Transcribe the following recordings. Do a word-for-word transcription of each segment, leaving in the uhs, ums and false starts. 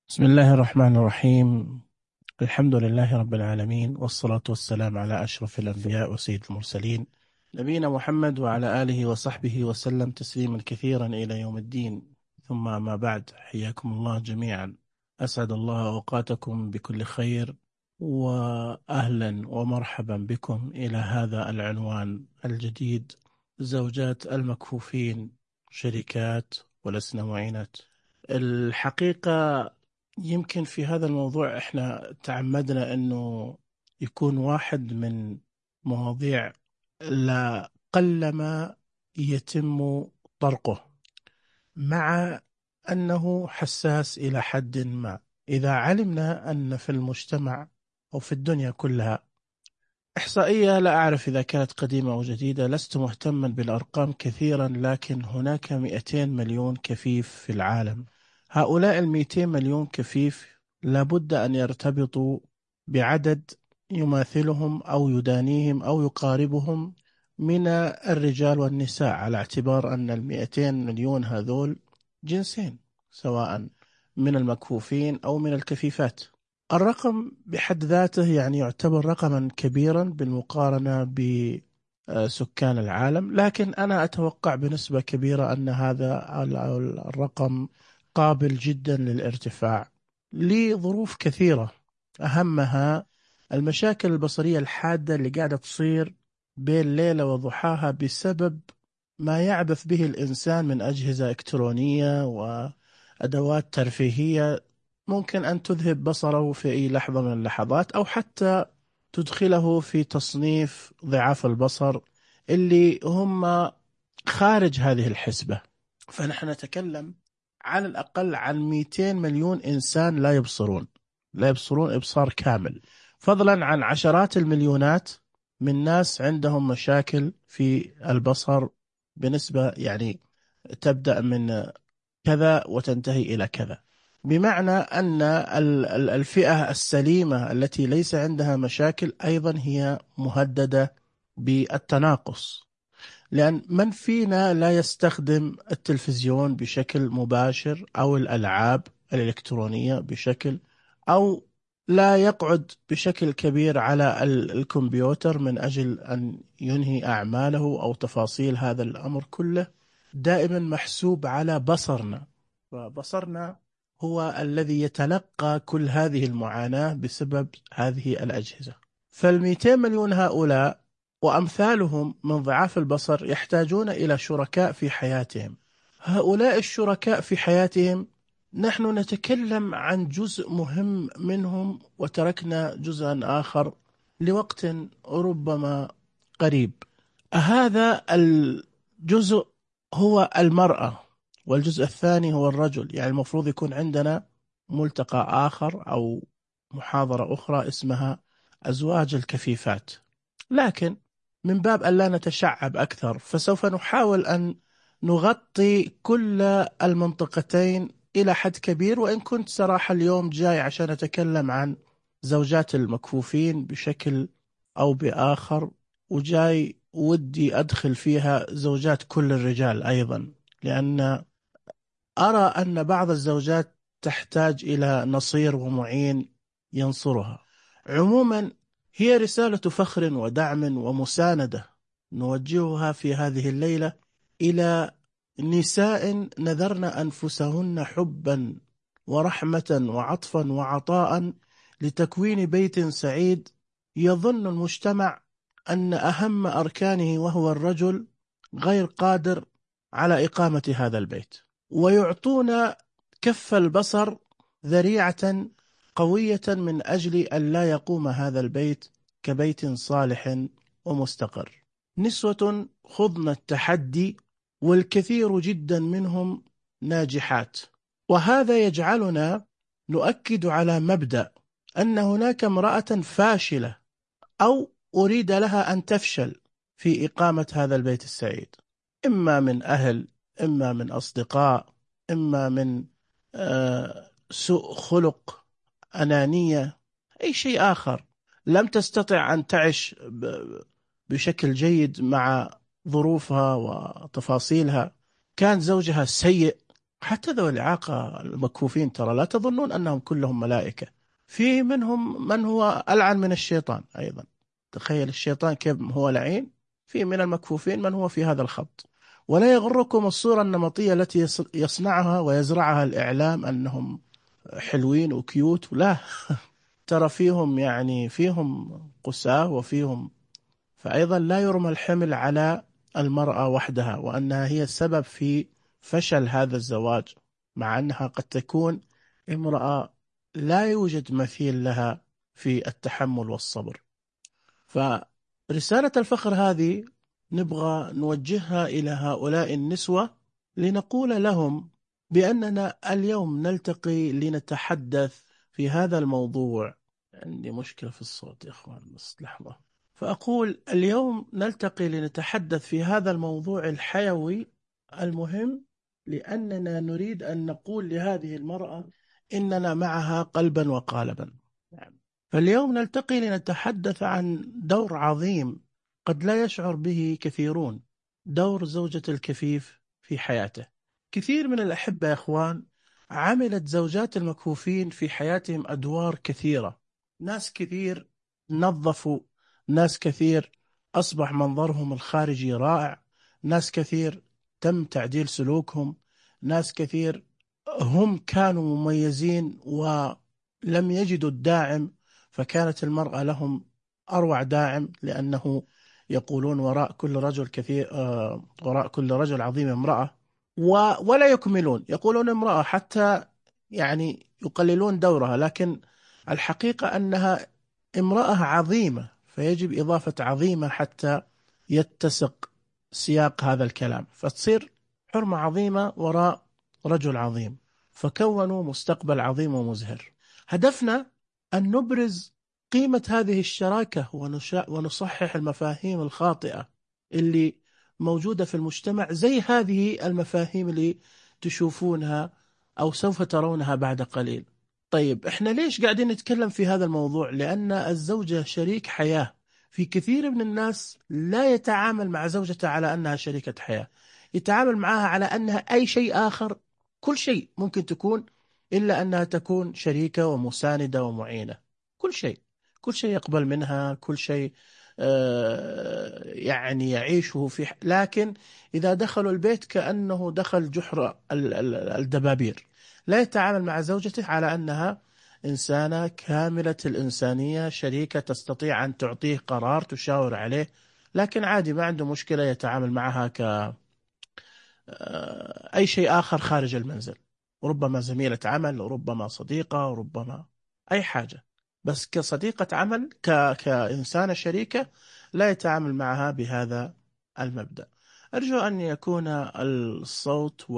بسم الله الرحمن الرحيم. الحمد لله رب العالمين، والصلاة والسلام على أشرف الأنبياء وسيد المرسلين، نبينا محمد وعلى آله وصحبه وسلم تسليما كثيرا إلى يوم الدين. ثم ما بعد، حياكم الله جميعا. أسعد الله أوقاتكم بكل خير، وأهلا ومرحبا بكم إلى هذا العنوان الجديد: زوجات المكفوفين شركات ولسنا معينات. الحقيقة يمكن في هذا الموضوع احنا تعمدنا انه يكون واحد من مواضيع لا قلما يتم طرقه، مع انه حساس الى حد ما. اذا علمنا ان في المجتمع او في الدنيا كلها إحصائية، لا أعرف إذا كانت قديمة أو جديدة، لست مهتما بالأرقام كثيرا، لكن هناك مئتين مليون كفيف في العالم. هؤلاء المئتين مليون كفيف لابد أن يرتبطوا بعدد يماثلهم أو يدانيهم أو يقاربهم من الرجال والنساء، على اعتبار أن المئتين مليون هذول جنسين، سواء من المكفوفين أو من الكفيفات. الرقم بحد ذاته يعني يعتبر رقما كبيرا بالمقارنة بسكان العالم، لكن أنا أتوقع بنسبة كبيرة أن هذا ال- الرقم قابل جدا للارتفاع لظروف كثيرة، أهمها المشاكل البصرية الحادة اللي قاعدة تصير بين ليلة وضحاها بسبب ما يعبث به الإنسان من أجهزة إلكترونية وأدوات ترفيهية، ممكن أن تذهب بصره في أي لحظة من اللحظات، أو حتى تدخله في تصنيف ضعاف البصر اللي هم خارج هذه الحسبة. فنحن نتكلم على الأقل عن مئتين مليون إنسان لا يبصرون، لا يبصرون إبصار كامل، فضلا عن عشرات المليونات من ناس عندهم مشاكل في البصر بنسبة يعني تبدأ من كذا وتنتهي إلى كذا. بمعنى أن ال- ال- الفئة السليمة التي ليس عندها مشاكل أيضا هي مهددة بالتناقص، لأن من فينا لا يستخدم التلفزيون بشكل مباشر أو الألعاب الإلكترونية بشكل، أو لا يقعد بشكل كبير على ال- الكمبيوتر من أجل أن ينهي أعماله أو تفاصيل هذا الأمر كله، دائما محسوب على بصرنا. فبصرنا هو الذي يتلقى كل هذه المعاناة بسبب هذه الأجهزة. فالمئتين مليون هؤلاء وأمثالهم من ضعاف البصر يحتاجون إلى شركاء في حياتهم. هؤلاء الشركاء في حياتهم نحن نتكلم عن جزء مهم منهم، وتركنا جزءا آخر لوقت ربما قريب. هذا الجزء هو المرأة، والجزء الثاني هو الرجل. يعني المفروض يكون عندنا ملتقى آخر أو محاضرة أخرى اسمها أزواج الكفيفات، لكن من باب أن لا نتشعب أكثر فسوف نحاول أن نغطي كل المنطقتين إلى حد كبير. وإن كنت صراحة اليوم جاي عشان أتكلم عن زوجات المكفوفين بشكل أو بآخر، وجاي ودي أدخل فيها زوجات كل الرجال أيضا، لأن أرى أن بعض الزوجات تحتاج إلى نصير ومعين ينصرها. عموما هي رسالة فخر ودعم ومساندة نوجهها في هذه الليلة إلى نساء نذرن أنفسهن حبا ورحمة وعطفا وعطاء لتكوين بيت سعيد. يظن المجتمع أن أهم أركانه وهو الرجل غير قادر على إقامة هذا البيت، ويعطون كف البصر ذريعة قوية من أجل أن لا يقوم هذا البيت كبيت صالح ومستقر. نسوة خضن التحدي، والكثير جدا منهم ناجحات، وهذا يجعلنا نؤكد على مبدأ أن هناك امرأة فاشلة أو أريد لها أن تفشل في إقامة هذا البيت السعيد، إما من أهل، إما من أصدقاء، إما من آه، سوء خلق، أنانية، أي شيء آخر. لم تستطع أن تعيش ب- بشكل جيد مع ظروفها وتفاصيلها، كان زوجها سيء حتى ذوي الإعاقة المكفوفين ترى لا تظنون أنهم كلهم ملائكة، في منهم من هو ألعن من الشيطان أيضا. تخيل الشيطان كيف هو لعين، في من المكفوفين من هو في هذا الخط. ولا يغركم الصورة النمطية التي يص- يصنعها ويزرعها الإعلام أنهم حلوين وكيوت، لا، ترى فيهم يعني فيهم قساة وفيهم. فأيضا لا يرمى الحمل على المرأة وحدها وأنها هي السبب في فشل هذا الزواج، مع أنها قد تكون امرأة لا يوجد مثيل لها في التحمل والصبر. فرسالة الفخر هذه نبغى نوجهها إلى هؤلاء النسوة، لنقول لهم بأننا اليوم نلتقي لنتحدث في هذا الموضوع. عندي مشكلة في الصوت يا أخوان، بس لحظة. فأقول اليوم نلتقي لنتحدث في هذا الموضوع الحيوي المهم، لأننا نريد أن نقول لهذه المرأة إننا معها قلبا وقالبا. فاليوم نلتقي لنتحدث عن دور عظيم قد لا يشعر به كثيرون، دور زوجة الكفيف في حياته. كثير من الأحبة يا إخوان عملت زوجات المكفوفين في حياتهم أدوار كثيرة. ناس كثير نظفوا، ناس كثير أصبح منظرهم الخارجي رائع، ناس كثير تم تعديل سلوكهم، ناس كثير هم كانوا مميزين ولم يجدوا الداعم، فكانت المرأة لهم أروع داعم، لأنه يقولون وراء كل رجل كثير آه، وراء كل رجل عظيم امرأة. و- ولا يكملون، يقولون امرأة حتى يعني يقللون دورها، لكن الحقيقة أنها امرأة عظيمة، فيجب إضافة عظيمة حتى يتسق سياق هذا الكلام، فتصير حرمة عظيمة وراء رجل عظيم، فكونوا مستقبل عظيم ومزهر. هدفنا أن نبرز قيمة هذه الشراكة ونشا- ونصحح المفاهيم الخاطئة اللي موجودة في المجتمع، زي هذه المفاهيم اللي تشوفونها أو سوف ترونها بعد قليل. طيب إحنا ليش قاعدين نتكلم في هذا الموضوع؟ لأن الزوجة شريك حياة. في كثير من الناس لا يتعامل مع زوجته على أنها شريكة حياة، يتعامل معها على أنها أي شيء آخر، كل شيء ممكن تكون، إلا أنها تكون شريكة ومساندة ومعينة. كل شيء، كل شيء يقبل منها، كل شيء آه، يعني يعيشه في ح- لكن إذا دخلوا البيت كأنه دخل جحر ال- ال- الدبابير. لا يتعامل مع زوجته على أنها إنسانة كاملة الإنسانية، شريكة تستطيع أن تعطيه قرار، تشاور عليه، لكن عادي ما عنده مشكلة يتعامل معها آه، أي شيء آخر خارج المنزل، ربما زميلة عمل، ربما صديقة، ربما أي حاجة، بس كصديقة عمل، ك... كإنسانة شريكة لا يتعامل معها بهذا المبدأ. أرجو أن يكون الصوت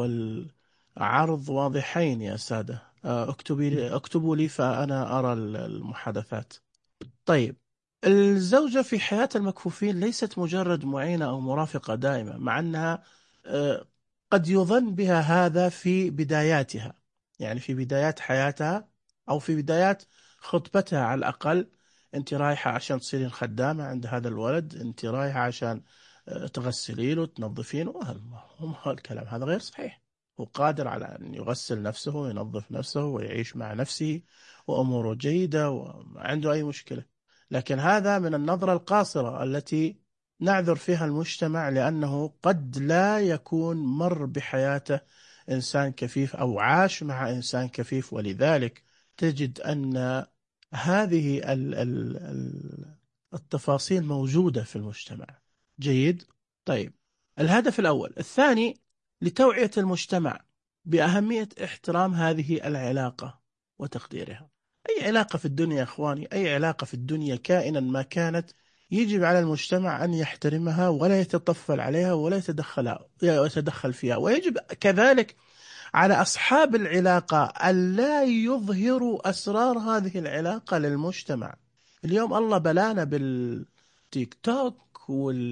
والعرض واضحين يا سادة. آه، اكتبي لي اكتبوا لي فأنا أرى المحادثات. طيب، الزوجة في حياة المكفوفين ليست مجرد معينة أو مرافقة دائمة، مع أنها آه، قد يظن بها هذا في بداياتها، يعني في بدايات حياتها أو في بدايات خطبتها على الأقل. أنت رايحة عشان تصيرين خدامة عند هذا الولد، أنت رايحة عشان آه، تغسلي له تنظفين له. هم الكلام هذا غير صحيح. هو قادر على أن يغسل نفسه وينظف نفسه ويعيش مع نفسه وأموره جيدة وما عنده أي مشكلة. لكن هذا من النظرة القاصرة التي نعذر فيها المجتمع، لأنه قد لا يكون مر بحياته إنسان كفيف أو عاش مع إنسان كفيف، ولذلك تجد أن هذه ال- ال- ال- التفاصيل موجودة في المجتمع. جيد. طيب، الهدف الأول. الثاني، لتوعية المجتمع بأهمية احترام هذه العلاقة وتقديرها. أي علاقة في الدنيا يا إخواني، أي علاقة في الدنيا كائنا ما كانت، يجب على المجتمع أن يحترمها ولا يتطفل عليها ولا يتدخل يتدخل فيها. ويجب كذلك على أصحاب العلاقة ألا يظهروا أسرار هذه العلاقة للمجتمع. اليوم الله بلانا بالتيك توك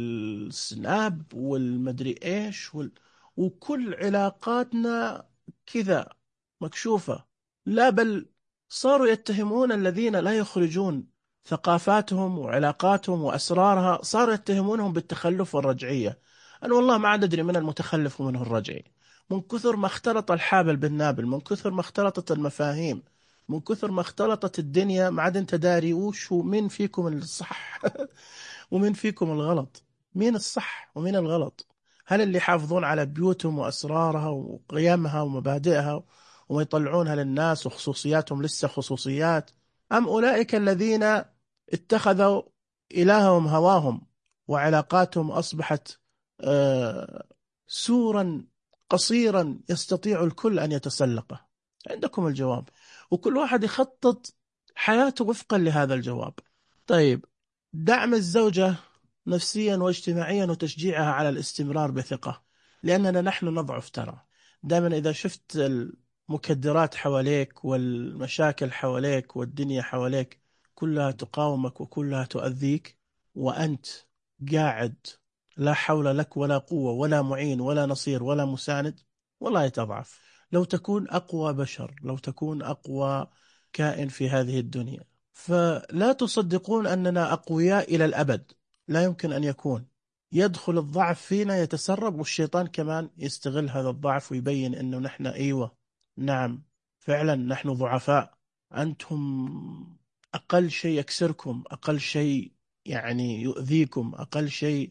والسناب والمدري إيش وال... وكل علاقاتنا كذا مكشوفة. لا، بل صاروا يتهمون الذين لا يخرجون ثقافاتهم وعلاقاتهم وأسرارها، صاروا يتهمونهم بالتخلف والرجعية. أنا والله ما عاد أدري من المتخلف ومن هو الرجعي. من كثر ما اختلط الحابل بالنابل، من كثر ما اختلطت المفاهيم، من كثر ما اختلطت الدنيا، ما عاد انت داري وش هو، مين فيكم الصح ومين فيكم الغلط، مين الصح ومين الغلط. هل اللي يحافظون على بيوتهم وأسرارها وقيمها ومبادئها وما يطلعونها للناس وخصوصياتهم لسه خصوصيات، أم أولئك الذين اتخذوا إلههم هواهم وعلاقاتهم أصبحت آه، سورا قصيرا يستطيع الكل أن يتسلقه؟ عندكم الجواب، وكل واحد يخطط حياته وفقا لهذا الجواب. طيب، دعم الزوجة نفسيا واجتماعيا وتشجيعها على الاستمرار بثقة، لأننا نحن نضعف ترى. دائما إذا شفت المكدرات حواليك والمشاكل حواليك والدنيا حواليك كلها تقاومك وكلها تؤذيك، وأنت قاعد لا حول لك ولا قوة ولا معين ولا نصير ولا مساند، والله تضعف. لو تكون أقوى بشر، لو تكون أقوى كائن في هذه الدنيا، فلا تصدقون أننا أقوياء إلى الأبد، لا يمكن أن يكون. يدخل الضعف فينا يتسرب، والشيطان كمان يستغل هذا الضعف ويبين أنه نحن أيوة نعم فعلا نحن ضعفاء، أنتم أقل شيء يكسركم، أقل شيء يعني يؤذيكم، أقل شيء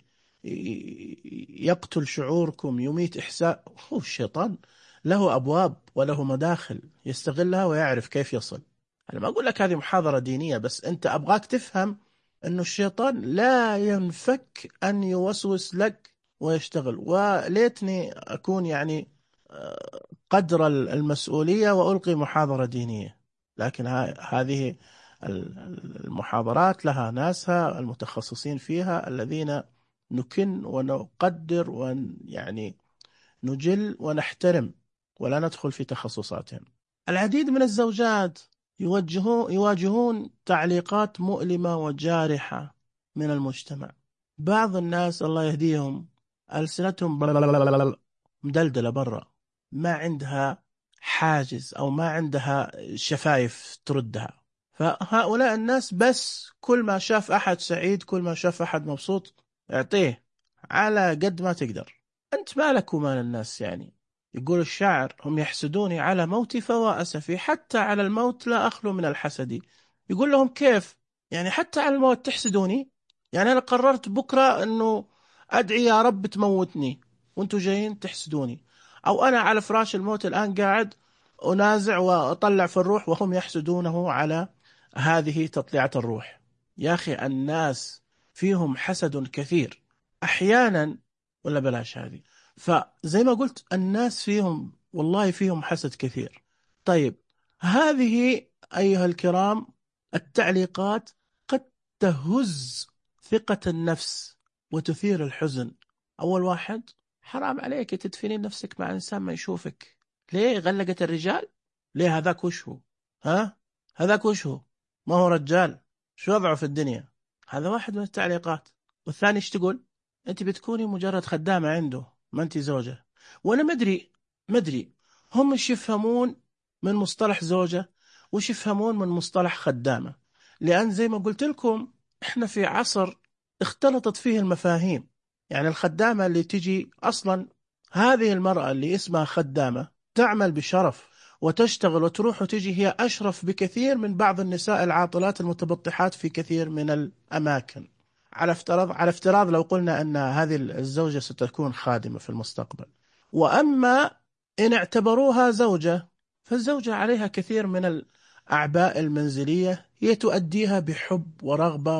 يقتل شعوركم، يميت إحساء. هو الشيطان له أبواب وله مداخل يستغلها ويعرف كيف يصل. أنا ما أقول لك هذه محاضرة دينية، بس أنت أبغاك تفهم أنه الشيطان لا ينفك أن يوسوس لك ويشتغل. وليتني أكون يعني آه، قدر المسؤولية وألقي محاضرة دينية، لكن ه- هذه المحاضرات لها ناسها المتخصصين فيها الذين نكن ونقدر ويعني نجل ونحترم، ولا ندخل في تخصصاتهم. العديد من الزوجات يوجهون يواجهون تعليقات مؤلمة وجارحة من المجتمع. بعض الناس الله يهديهم ألسنتهم مدلدلة برا، ما عندها حاجز أو ما عندها شفايف تردها. فهؤلاء الناس بس كل ما شاف أحد سعيد، كل ما شاف أحد مبسوط اعطيه على قد ما تقدر. أنت مالك ومال الناس يعني؟ يقول الشاعر: هم يحسدوني على موتي فوا أسفي، حتى على الموت لا أخلو من الحسد. يقول لهم كيف يعني حتى على الموت تحسدوني؟ يعني أنا قررت بكرة أنه أدعي يا رب تموتني وأنتوا جايين تحسدوني، أو أنا على فراش الموت الآن قاعد أنازع وأطلع في الروح وهم يحسدونه على هذه تطليعة الروح. يا أخي الناس فيهم حسد كثير أحيانا، ولا بلاش هذه. فزي ما قلت الناس فيهم والله فيهم حسد كثير. طيب، هذه أيها الكرام التعليقات قد تهز ثقة النفس وتثير الحزن. أول واحد: حرام عليك تدفنين نفسك مع إنسان ما يشوفك. ليه غلقت الرجال؟ ليه هذاك وش هو؟ ها هذاك وش هو؟ ما هو رجال؟ شو وضعه في الدنيا؟ هذا واحد من التعليقات. والثاني ايش تقول؟ انت بتكوني مجرد خدامة عنده، ما انت زوجة. وانا مدري مدري هم ايش يفهمون من مصطلح زوجة وش يفهمون من مصطلح خدامة، لأن زي ما قلت لكم احنا في عصر اختلطت فيه المفاهيم. يعني الخدامة اللي تجي أصلا، هذه المرأة اللي اسمها خدامة تعمل بشرف وتشتغل وتروح وتجي، هي أشرف بكثير من بعض النساء العاطلات المتبطحات في كثير من الأماكن، على افتراض على افتراض لو قلنا أن هذه الزوجة ستكون خادمة في المستقبل. وأما إن اعتبروها زوجة، فالزوجة عليها كثير من الأعباء المنزلية هي تؤديها بحب ورغبة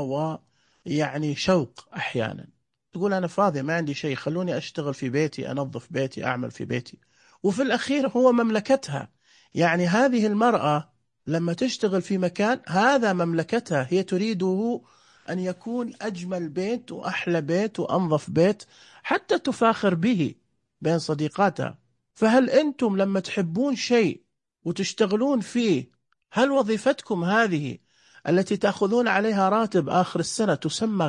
ويعني شوق. أحيانا تقول أنا فاضية ما عندي شيء، خلوني أشتغل في بيتي، أنظف بيتي، أعمل في بيتي. وفي الأخير هو مملكتها. يعني هذه المرأة لما تشتغل في مكان هذا مملكتها، هي تريده أن يكون أجمل بيت وأحلى بيت وأنظف بيت حتى تفاخر به بين صديقاتها. فهل أنتم لما تحبون شيء وتشتغلون فيه، هل وظيفتكم هذه التي تأخذون عليها راتب آخر السنة تسمى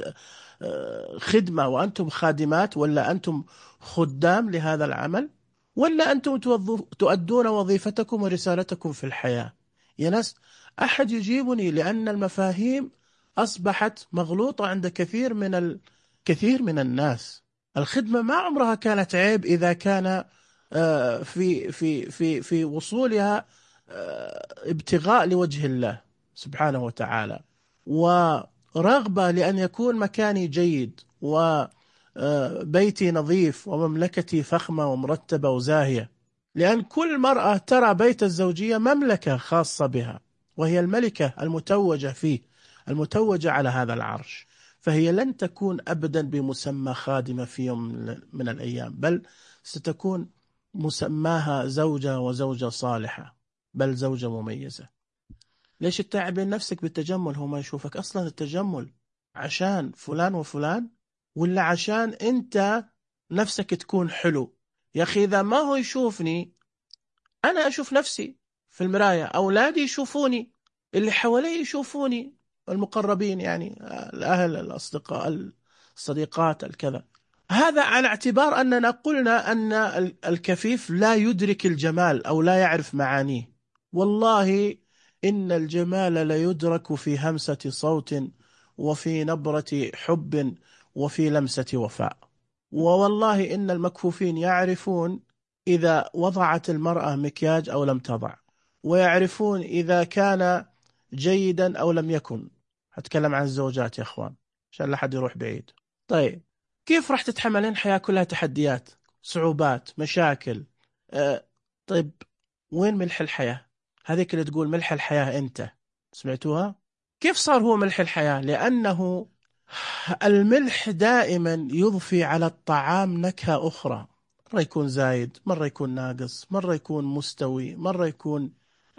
خدمة وأنتم خادمات، ولا أنتم خدام لهذا العمل، ولا أنتم تؤدون وظيفتكم ورسالتكم في الحياة؟ يا ناس أحد يجيبني، لأن المفاهيم أصبحت مغلوطة عند كثير من الكثير من الناس. الخدمة ما عمرها كانت عيب إذا كان آه، في في في في وصولها آه، ابتغاء لوجه الله سبحانه وتعالى، ورغبة لأن يكون مكاني جيد، وبيتي نظيف، ومملكتي فخمة ومرتبة وزاهية. لأن كل مرأة ترى بيت الزوجية مملكة خاصة بها، وهي الملكة المتوجة فيه، المتوجة على هذا العرش. فهي لن تكون أبدا بمسمى خادمة في يوم من الأيام، بل ستكون مسماها زوجة، وزوجة صالحة، بل زوجة مميزة. ليش تتعبين نفسك بالتجمل؟ هو ما يشوفك أصلا التجمل عشان فلان وفلان، ولا عشان أنت نفسك تكون حلو؟ يا أخي إذا ما هو يشوفني، أنا أشوف نفسي في المراية، أولادي يشوفوني، اللي حوالي يشوفوني، المقربين يعني، الأهل، الأصدقاء، الصديقات، الكذا. هذا على اعتبار أننا قلنا أن الكفيف لا يدرك الجمال أو لا يعرف معانيه. والله إن الجمال لا يدرك في همسة صوت، وفي نبرة حب، وفي لمسة وفاء. ووالله إن المكفوفين يعرفون إذا وضعت المرأة مكياج أو لم تضع، ويعرفون إذا كان جيدا أو لم يكن. هتكلم عن الزوجات يا أخوان عشان لا حد يروح بعيد. طيب، كيف راح تتحملين حياة كلها تحديات، صعوبات، مشاكل؟ أه طيب، وين ملح الحياة؟ هذيك اللي تقول ملح الحياة أنت، سمعتوها؟ كيف صار هو ملح الحياة؟ لأنه الملح دائما يضفي على الطعام نكهة أخرى، مرة يكون زايد، مرة يكون ناقص، مرة يكون مستوي، مرة يكون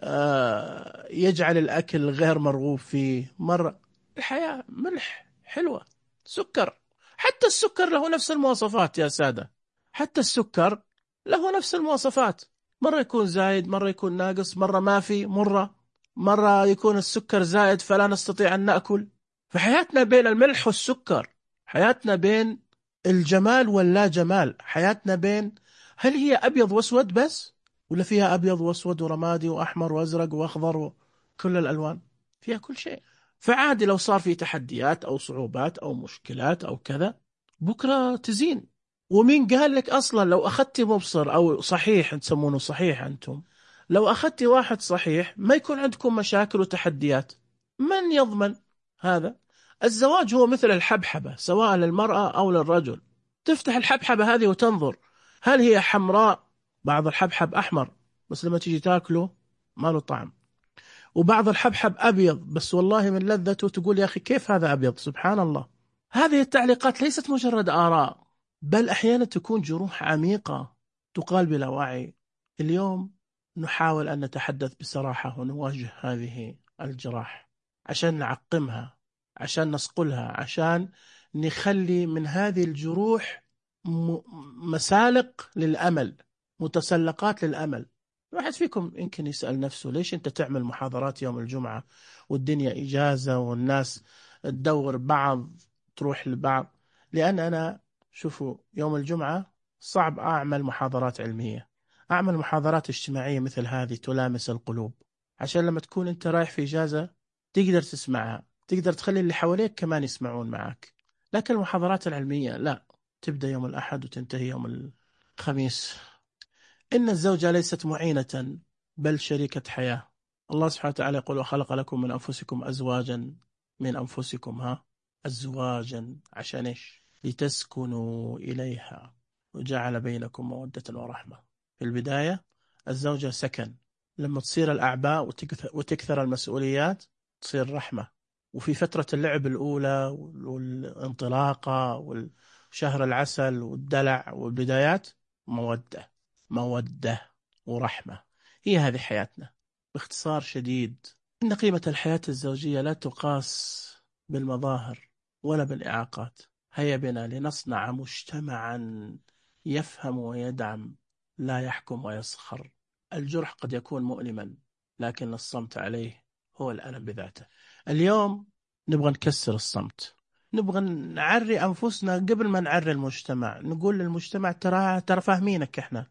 آه يجعل الأكل غير مرغوب فيه. مرة الحياة ملح حلوة، سكر، حتى السكر له نفس المواصفات يا سادة، حتى السكر له نفس المواصفات، مرة يكون زايد، مرة يكون ناقص، مرة ما في مرة، مرة يكون السكر زائد فلا نستطيع أن نأكل. فحياتنا بين الملح والسكر، حياتنا بين الجمال واللا جمال، حياتنا بين هل هي أبيض وأسود بس، ولا فيها أبيض وأسود ورمادي وأحمر وأزرق وأخضر وكل الألوان، فيها كل شيء. فعادي لو صار في تحديات أو صعوبات أو مشكلات أو كذا، بكرة تزين. ومين قال لك أصلا لو أخذت مبصر أو صحيح، تسمونه صحيح أنتم، لو أخذت واحد صحيح ما يكون عندكم مشاكل وتحديات؟ من يضمن هذا؟ الزواج هو مثل الحبحبة، سواء للمرأة أو للرجل. تفتح الحبحبة هذه وتنظر هل هي حمراء، بعض الحبحب أحمر بس لما تيجي تاكله ما له طعم، وبعض الحبحب أبيض بس والله من لذته تقول يا أخي كيف هذا أبيض، سبحان الله. هذه التعليقات ليست مجرد آراء، بل أحيانا تكون جروح عميقة تقال بلا وعي. اليوم نحاول أن نتحدث بصراحة ونواجه هذه الجراح عشان نعقمها، عشان نصقلها، عشان نخلي من هذه الجروح م- مسالق للأمل، متسلقات للأمل. واحد فيكم يمكن يسأل نفسه ليش أنت تعمل محاضرات يوم الجمعة والدنيا إجازة والناس تدور بعض، تروح لبعض؟ لأن أنا شوفوا يوم الجمعة صعب أعمل محاضرات علمية، أعمل محاضرات اجتماعية مثل هذه تلامس القلوب، عشان لما تكون أنت رايح في إجازة تقدر تسمعها، تقدر تخلي اللي حواليك كمان يسمعون معك. لكن المحاضرات العلمية لا، تبدأ يوم الأحد وتنتهي يوم الخميس. إن الزوجة ليست معينة بل شريكة حياة. الله سبحانه وتعالى يقول وخلق لكم من أنفسكم أزواجا، من أنفسكم، ها، أزواجا عشان إيش؟ لتسكنوا إليها وجعل بينكم مودة ورحمة. في البداية الزوجة سكن، لما تصير الأعباء وتكثر, وتكثر المسؤوليات تصير رحمة. وفي فترة اللعب الأولى والانطلاقة والشهر العسل والدلع والبدايات، مودة، مودة ورحمة. هي هذه حياتنا باختصار شديد. إن قيمة الحياة الزوجية لا تقاس بالمظاهر ولا بالإعاقات. هيا بنا لنصنع مجتمعا يفهم ويدعم، لا يحكم ويسخر. الجرح قد يكون مؤلما، لكن الصمت عليه هو الألم بذاته. اليوم نبغى نكسر الصمت، نبغى نعري أنفسنا قبل ما نعري المجتمع. نقول للمجتمع ترى ترى فاهمينك إحنا.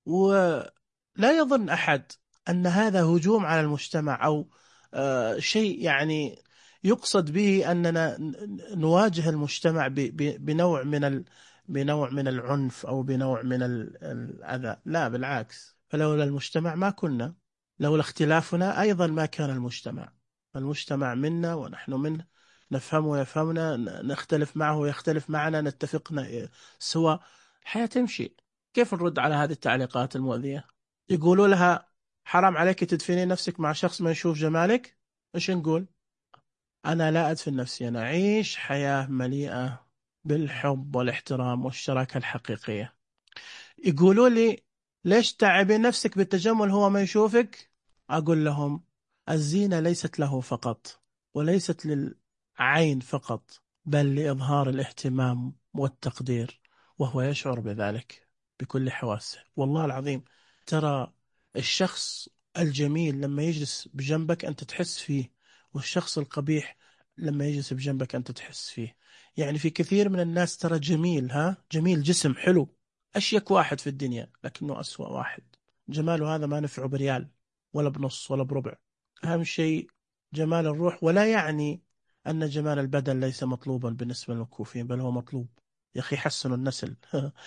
ولا يظن أحد أن هذا هجوم على المجتمع أو آه شيء يعني يقصد به أننا نواجه المجتمع ب- ب- بنوع من ال بنوع من العنف أو بنوع من ال- الأذى، لا بالعكس. فلولا المجتمع ما كنا، لولا اختلافنا أيضا ما كان المجتمع. المجتمع منا ونحن منه، نفهمه ويفهمنا، ن- نختلف معه ويختلف معنا، نتفقنا سوا، الحياة تمشي. كيف نرد على هذه التعليقات المؤذية؟ يقولوا لها حرام عليك تدفنين نفسك مع شخص ما يشوف جمالك. ايش نقول؟ أنا لا أدفن نفسي، أنا أعيش حياة مليئة بالحب والاحترام والشراكة الحقيقية. يقولوا لي ليش تعبي نفسك بالتجمل هو ما يشوفك؟ أقول لهم الزينة ليست له فقط، وليست للعين فقط، بل لإظهار الاهتمام والتقدير، وهو يشعر بذلك بكل حواسه. والله العظيم ترى الشخص الجميل لما يجلس بجنبك أنت تحس فيه، والشخص القبيح لما يجلس بجنبك أنت تحس فيه. يعني في كثير من الناس ترى جميل، ها جميل، جسم حلو، أشيك واحد في الدنيا، لكنه أسوأ واحد. جماله هذا ما نفعه بريال ولا بنص ولا بربع. أهم شيء جمال الروح، ولا يعني أن جمال البدن ليس مطلوبا بالنسبة للمكوفين، بل هو مطلوب. يا أخي حسنوا النسل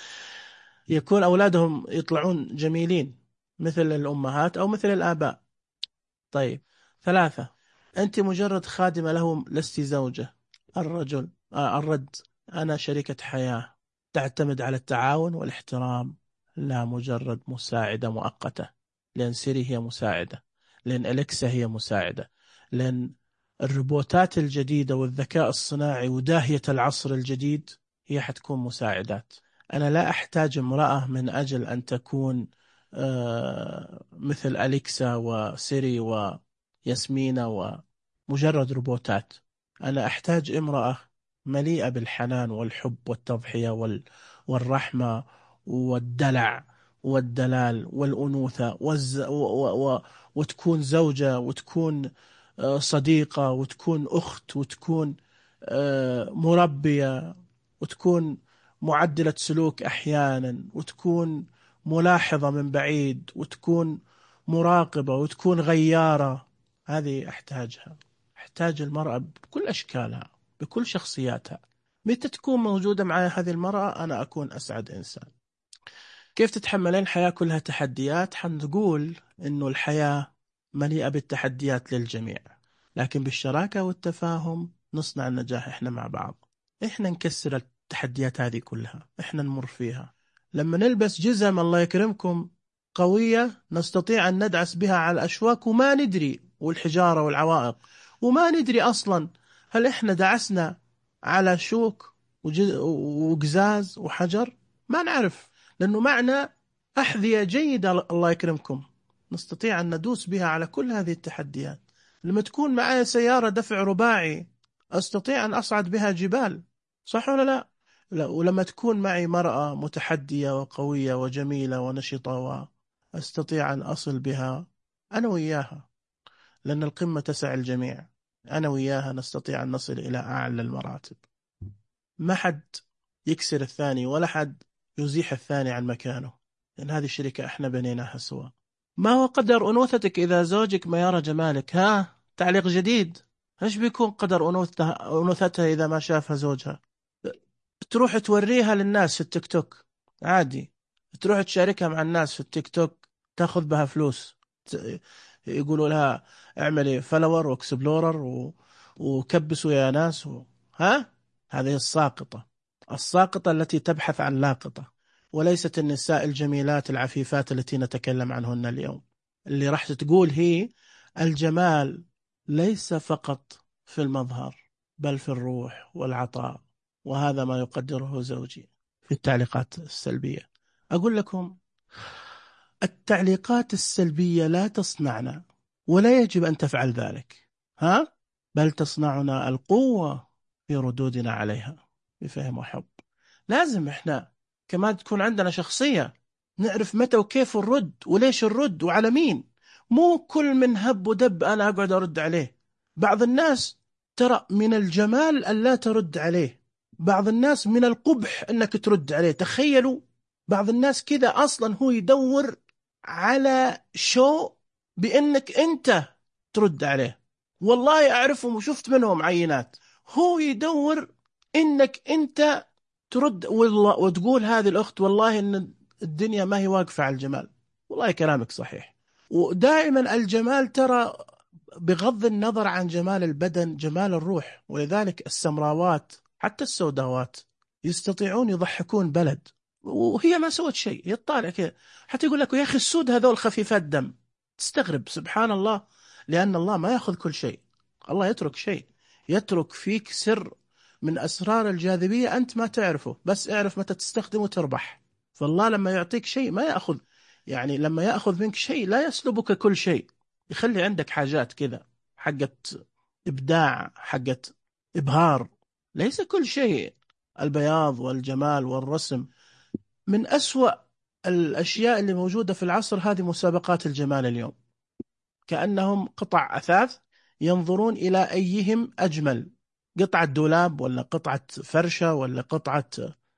يكون أولادهم يطلعون جميلين مثل الأمهات أو مثل الآباء. طيب، ثلاثة، أنت مجرد خادمة له، لست زوجة. الرجل آه الرد: أنا شريكة حياة تعتمد على التعاون والاحترام، لا مجرد مساعدة مؤقتة. لأن سيري هي مساعدة، لأن أليكسا هي مساعدة، لأن الروبوتات الجديدة والذكاء الصناعي وداهية العصر الجديد هي حتكون مساعدات. أنا لا أحتاج امرأة من أجل أن تكون آه مثل أليكسا وسيري وياسمينة ومجرد روبوتات. أنا أحتاج امرأة مليئة بالحنان والحب والتضحية وال والرحمة والدلع والدلال والأنوثة والز... و... و... و... وتكون زوجة، وتكون آه، صديقة، وتكون أخت، وتكون آه، مربية، وتكون معدلة سلوك أحيانا، وتكون ملاحظة من بعيد، وتكون مراقبة، وتكون غيارة. هذه أحتاجها. أحتاج المرأة بكل أشكالها، بكل شخصياتها. متى تكون موجودة معي هذه المرأة أنا أكون أسعد إنسان. كيف تتحملين الحياة كلها تحديات؟ حنقول إنه الحياة مليئة بالتحديات للجميع، لكن بالشراكة والتفاهم نصنع النجاح إحنا مع بعض. إحنا نكسر التحديات هذه كلها، إحنا نمر فيها. لما نلبس جزم الله يكرمكم قوية نستطيع أن ندعس بها على الأشواك وما ندري، والحجارة والعوائق، وما ندري أصلا هل إحنا دعسنا على شوك وجز- وقزاز وحجر. ما نعرف، لأنه معنا أحذية جيدة الله يكرمكم نستطيع أن ندوس بها على كل هذه التحديات. لما تكون معي سيارة دفع رباعي أستطيع أن أصعد بها جبال، صح ولا لا؟ لا، ولما تكون معي مرأة متحدية وقوية وجميلة ونشطة وأستطيع أن أصل بها أنا وياها، لأن القمة تسع الجميع. أنا وياها نستطيع أن نصل إلى أعلى المراتب. ما حد يكسر الثاني، ولا حد يزيح الثاني عن مكانه، لأن هذه الشركة احنا بنيناها سوا. ما هو قدر أنوثتك إذا زوجك ما يرى جمالك؟ ها، تعليق جديد. ايش بيكون قدر أنوثتها أنوثتها إذا ما شافها زوجها؟ تروح توريها للناس في التيك توك عادي، تروح تشاركها مع الناس في التيك توك، تاخذ بها فلوس. ت- يقولوا لها اعملي فلور واكسبلورر و... وكبسوا يا ناس و... ها، هذه الساقطة. الساقطة التي تبحث عن لاقطة، وليست النساء الجميلات العفيفات التي نتكلم عنهن اليوم. اللي راح تقول هي الجمال ليس فقط في المظهر، بل في الروح والعطاء. وهذا ما يقدره زوجي في التعليقات السلبية. أقول لكم التعليقات السلبية لا تصنعنا، ولا يجب أن تفعل ذلك، ها، بل تصنعنا القوة في ردودنا عليها بفهم وحب. لازم إحنا كمان تكون عندنا شخصية، نعرف متى وكيف نرد وليش نرد وعلى مين. مو كل من هب ودب أنا أقعد أرد عليه. بعض الناس ترى من الجمال أن لا ترد عليه، بعض الناس من القبح أنك ترد عليه. تخيلوا، بعض الناس كذا أصلا هو يدور على شو بأنك أنت ترد عليه. والله أعرفهم وشفت منهم عينات، هو يدور أنك أنت ترد والله وتقول هذه الأخت والله إن الدنيا ما هي واقفة على الجمال. والله كلامك صحيح. ودائما الجمال ترى بغض النظر عن جمال البدن جمال الروح، ولذلك السمراوات حتى السوداوات يستطيعون يضحكون بلد وهي ما سوت شيء، يطالع كذا حتى يقول لك يا أخي السود هذول خفيفات دم. تستغرب سبحان الله، لأن الله ما يأخذ كل شيء، الله يترك شيء، يترك فيك سر من أسرار الجاذبية أنت ما تعرفه، بس اعرف متى تستخدمه تربح. فالله لما يعطيك شيء ما يأخذ، يعني لما يأخذ منك شيء لا يسلبك كل شيء، يخلي عندك حاجات كذا حقت إبداع، حقت إبهار. ليس كل شيء البياض والجمال والرسم. من أسوأ الأشياء اللي موجودة في العصر هذه مسابقات الجمال اليوم، كأنهم قطع أثاث ينظرون إلى أيهم أجمل، قطعة دولاب ولا قطعة فرشة ولا قطعة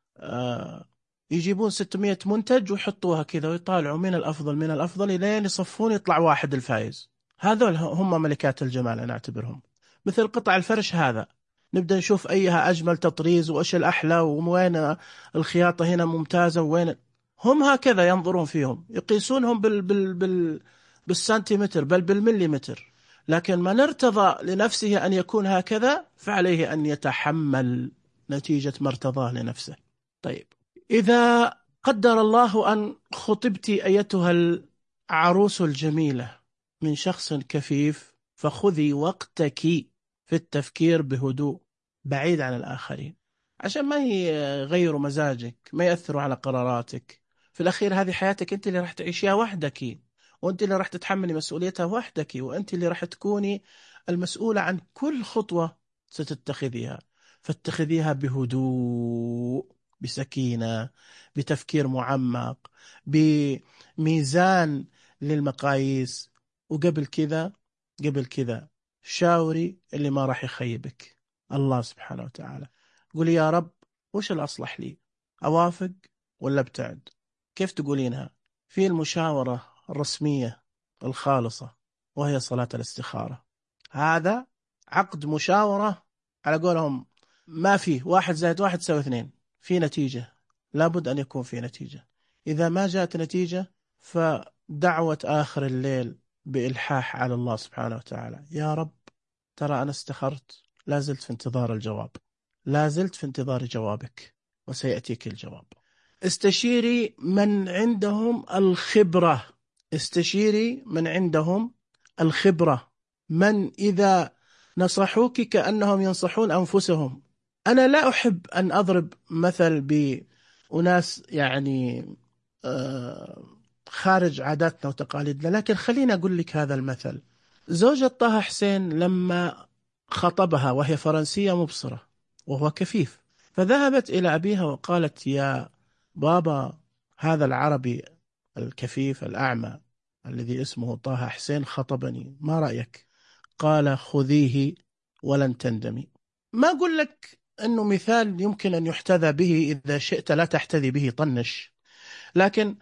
آه يجيبون ستمائة منتج ويحطوها كذا ويطالعوا من الأفضل من الأفضل إلين يصفون يطلع واحد الفائز. هذول هم ملكات الجمال أنا أعتبرهم. مثل قطع الفرش هذا نبدأ نشوف أيها أجمل تطريز وإيش الأحلى وين الخياطة هنا ممتازة وين. هم هكذا ينظرون فيهم، يقيسونهم بال بال بال بالسنتيمتر بل بالمليمتر. لكن من ارتضى لنفسه أن يكون هكذا فعليه أن يتحمل نتيجة ما ارتضاه لنفسه. طيب، إذا قدر الله أن خطبت أيتها العروس الجميلة من شخص كفيف، فخذي وقتك في التفكير بهدوء بعيد عن الآخرين، عشان ما يغيروا مزاجك، ما يأثروا على قراراتك. في الأخير هذه حياتك أنت اللي راح تعيشيها وحدك، وأنت اللي راح تتحملي مسؤوليتها وحدك، وأنت اللي راح تكوني المسؤولة عن كل خطوة ستتخذيها. فاتخذيها بهدوء، بسكينة، بتفكير معمق، بميزان للمقاييس. وقبل كذا قبل كذا شاوري اللي ما راح يخيبك، الله سبحانه وتعالى. قولي يا رب وش الأصلح لي، أوافق ولا ابتعد؟ كيف تقولينها؟ في المشاورة الرسمية الخالصة وهي صلاة الاستخارة. هذا عقد مشاورة على قولهم، ما فيه واحد زائد واحد تساوي اثنين، في نتيجة، لابد أن يكون في نتيجة. إذا ما جاءت نتيجة فدعوة آخر الليل بإلحاح على الله سبحانه وتعالى، يا رب ترى أنا استخرت، لا زلت في انتظار الجواب، لا زلت في انتظار جوابك، وسيأتيك الجواب. استشيري من عندهم الخبرة، استشيري من عندهم الخبرة، من إذا نصحوك كأنهم ينصحون أنفسهم. أنا لا أحب أن أضرب مثل بأناس يعني آه، خارج عاداتنا وتقاليدنا، لكن خليني أقول لك هذا المثل. زوجة طه حسين لما خطبها وهي فرنسية مبصرة وهو كفيف، فذهبت إلى أبيها وقالت يا بابا، هذا العربي الكفيف الأعمى الذي اسمه طه حسين خطبني، ما رأيك؟ قال خذيه ولن تندمي. ما أقول لك أنه مثال يمكن أن يحتذى به، إذا شئت لا تحتذي به طنش، لكن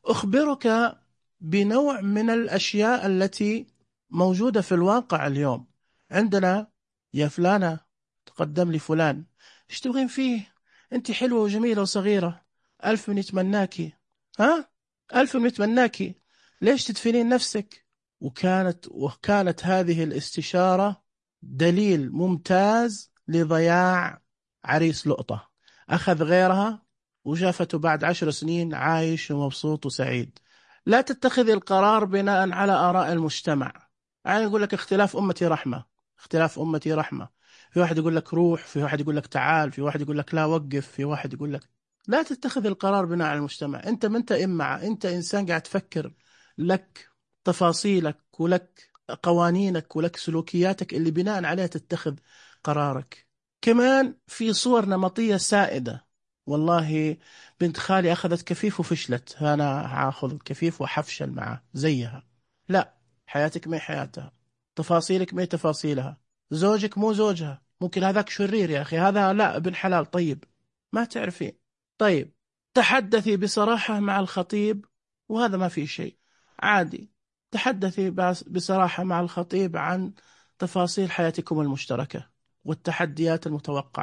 أخبرك بنوع من الأشياء التي موجودة في الواقع اليوم. عندنا يا فلانة تقدم لي فلان، ايش تبغين فيه؟ انت حلوة وجميلة وصغيرة، ألف من يتمناكي، ها ألف من يتمناكي، ليش تدفنين نفسك؟ وكانت وكانت هذه الاستشارة دليل ممتاز لضياع عريس لقطة. أخذ غيرها وشافته بعد عشر سنين عايش ومبسوط وسعيد. لا تتخذ القرار بناء على آراء المجتمع. يعني يقول لك اختلاف أمتي رحمة، اختلاف أمتي رحمة. في واحد يقول لك روح، في واحد يقول لك تعال، في واحد يقول لك لا وقف، في واحد يقول لك لا تتخذ القرار بناء على المجتمع. أنت ما أنت إمعة، أنت إنسان قاعد تفكر، لك تفاصيلك ولك قوانينك ولك سلوكياتك اللي بناء عليها تتخذ قرارك. كمان في صور نمطية سائدة. والله بنت خالي أخذت كفيف وفشلت، أنا هاخذ كفيف وحفشل معه زيها. لا، حياتك ما هي حياتها، تفاصيلك ما هي تفاصيلها، زوجك مو زوجها. ممكن هذاك شرير يا أخي، هذا لا ابن حلال طيب، ما تعرفين. طيب، تحدثي بصراحة مع الخطيب، وهذا ما فيه شيء، عادي. تحدثي بصراحة مع الخطيب عن تفاصيل حياتكم المشتركة والتحديات المتوقعة.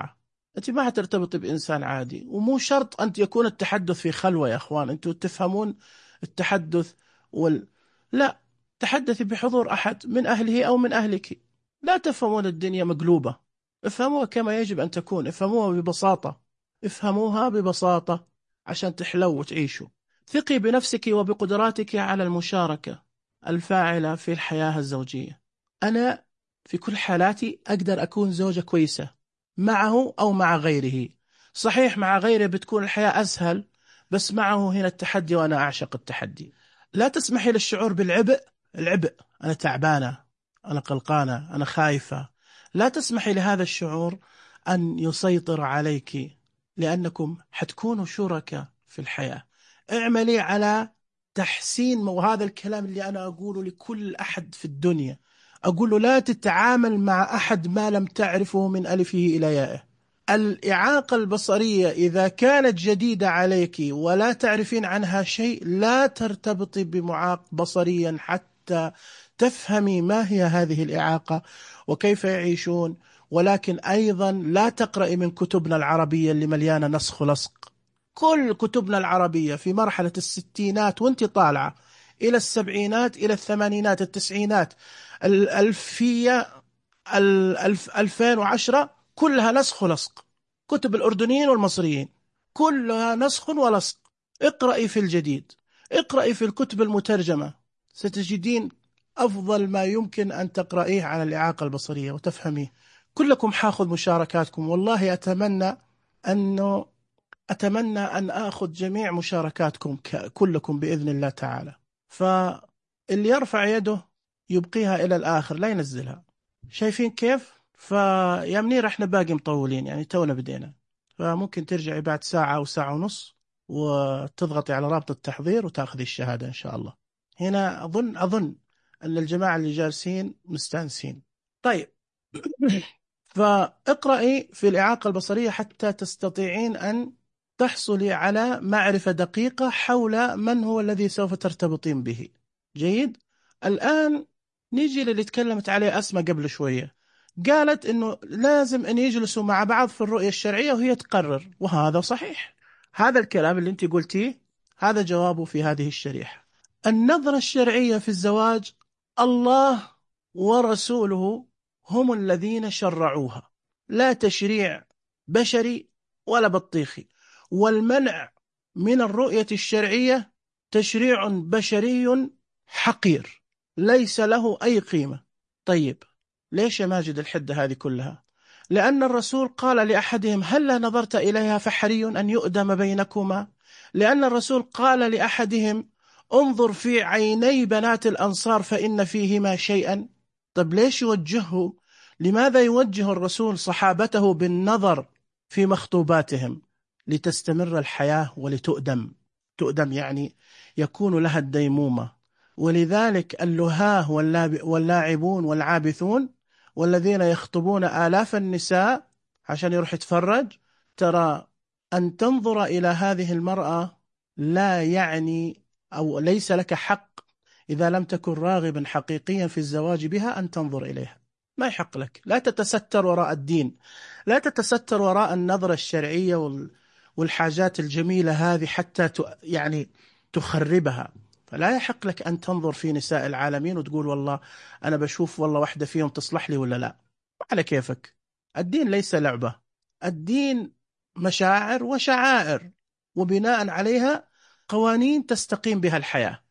أنت ما حترتبطي بإنسان عادي، ومو شرط أن يكون التحدث في خلوة يا أخوان، أنتوا تفهمون التحدث وال... لا، تحدثي بحضور أحد من أهله أو من أهلك. لا تفهمون الدنيا مقلوبة، افهموها كما يجب أن تكون، افهموها ببساطة، افهموها ببساطة عشان تحلو وتعيشوا. ثقي بنفسك وبقدراتك على المشاركة الفاعلة في الحياة الزوجية. أنا في كل حالاتي أقدر أكون زوجة كويسة معه أو مع غيره. صحيح مع غيره بتكون الحياة أسهل، بس معه هنا التحدي، وأنا أعشق التحدي. لا تسمحي للشعور بالعبء. العبء، أنا تعبانة، أنا قلقانة، أنا خايفة. لا تسمحي لهذا الشعور أن يسيطر عليك، لأنكم حتكونوا شركاء في الحياة. اعملي على تحسين، وهذا الكلام اللي أنا أقوله لكل أحد في الدنيا، أقول له لا تتعامل مع أحد ما لم تعرفه من ألفه إلى يائه. الإعاقة البصرية إذا كانت جديدة عليك ولا تعرفين عنها شيء، لا ترتبطي بمعاق بصريا حتى تفهمي ما هي هذه الإعاقة وكيف يعيشون. ولكن أيضا لا تقرأي من كتبنا العربية اللي مليانة نسخ ولصق. كل كتبنا العربية في مرحلة الستينات وانت طالعة إلى السبعينات، إلى الثمانينات، التسعينات، الألفية، الألف ألفين وعشرة، كلها نسخ ولصق. كتب الأردنيين والمصريين كلها نسخ ولصق. اقرأي في الجديد، اقرأي في الكتب المترجمة، ستجدين أفضل ما يمكن أن تقرأيه على الإعاقة البصرية وتفهميه. كلكم حاخذ مشاركاتكم، والله أتمنى أنه أتمنى أن آخذ جميع مشاركاتكم كلكم بإذن الله تعالى. فاللي يرفع يده يبقيها إلى الآخر، لا ينزلها. شايفين كيف؟ فيا منير احنا باقي مطولين، يعني تونا بدينا، فممكن ترجعي بعد ساعة أو ساعة ونص وتضغطي على رابط التحضير وتاخذي الشهادة إن شاء الله. هنا أظن أظن أن الجماعة اللي جالسين مستانسين. طيب فاقرأي في الإعاقة البصرية حتى تستطيعين أن تحصلي على معرفة دقيقة حول من هو الذي سوف ترتبطين به. جيد. الآن نيجي للي تكلمت عليه أسماء قبل شوية، قالت إنه لازم أن يجلسوا مع بعض في الرؤية الشرعية وهي تقرر، وهذا صحيح. هذا الكلام اللي أنت قلتيه هذا جوابه في هذه الشريحة. النظرة الشرعية في الزواج الله ورسوله هم الذين شرعوها، لا تشريع بشري ولا بطيخي. والمنع من الرؤية الشرعية تشريع بشري حقير ليس له أي قيمة. طيب ليش يا ماجد الحدة هذه كلها؟ لأن الرسول قال لأحدهم هلا نظرت إليها فحري أن يؤدم بينكما. لأن الرسول قال لأحدهم انظر في عيني بنات الأنصار فإن فيهما شيئا. طب ليش يوجهه؟ لماذا يوجه الرسول صحابته بالنظر في مخطوباتهم؟ لتستمر الحياة ولتؤدم. تؤدم يعني يكون لها الديمومة. ولذلك اللهاه واللاعبون والعابثون والذين يخطبون آلاف النساء عشان يروح يتفرج، ترى أن تنظر إلى هذه المرأة لا يعني أو ليس لك حق إذا لم تكن راغبا حقيقيا في الزواج بها أن تنظر إليها. ما يحق لك. لا تتستر وراء الدين، لا تتستر وراء النظرة الشرعية والحاجات الجميلة هذه حتى يعني تخربها. فلا يحق لك أن تنظر في نساء العالمين وتقول والله أنا بشوف والله واحدة فيهم تصلح لي ولا لا. على كيفك. الدين ليس لعبة. الدين مشاعر وشعائر، وبناء عليها قوانين تستقيم بها الحياة.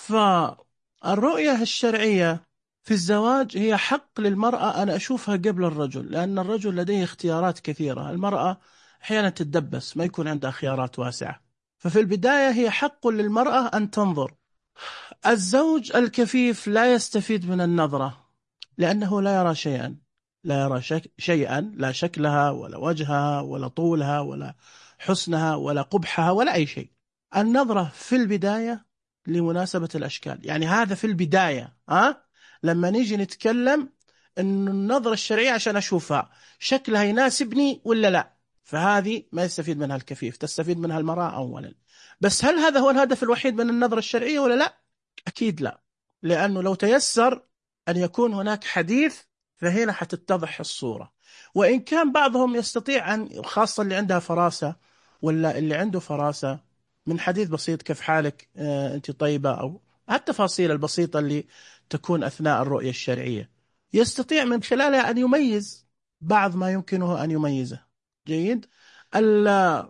فالرؤية الشرعية في الزواج هي حق للمرأة، أنا أشوفها قبل الرجل، لأن الرجل لديه اختيارات كثيرة، المرأة أحيانا تتدبس ما يكون عندها خيارات واسعة. ففي البداية هي حق للمرأة أن تنظر. الزوج الكفيف لا يستفيد من النظرة لأنه لا يرى شيئا، لا يرى شك شيئا، لا شكلها ولا وجهها ولا طولها ولا حسنها ولا قبحها ولا أي شيء. النظرة في البداية لمناسبة الأشكال، يعني هذا في البداية. أه؟ لما نيجي نتكلم إن النظرة الشرعية عشان أشوفها شكلها يناسبني ولا لا، فهذه ما يستفيد منها الكفيف، تستفيد منها المرأة أولا. بس هل هذا هو الهدف الوحيد من النظرة الشرعية ولا لا؟ أكيد لا. لأنه لو تيسر أن يكون هناك حديث في فهنا حتتضح الصورة. وإن كان بعضهم يستطيع أن، خاصة اللي عندها فراسة ولا اللي عنده فراسة، من حديث بسيط كيف حالك، آه أنت طيبة، أو التفاصيل البسيطة اللي تكون أثناء الرؤية الشرعية، يستطيع من خلالها أن يميز بعض ما يمكنه أن يميزه. جيد. ال-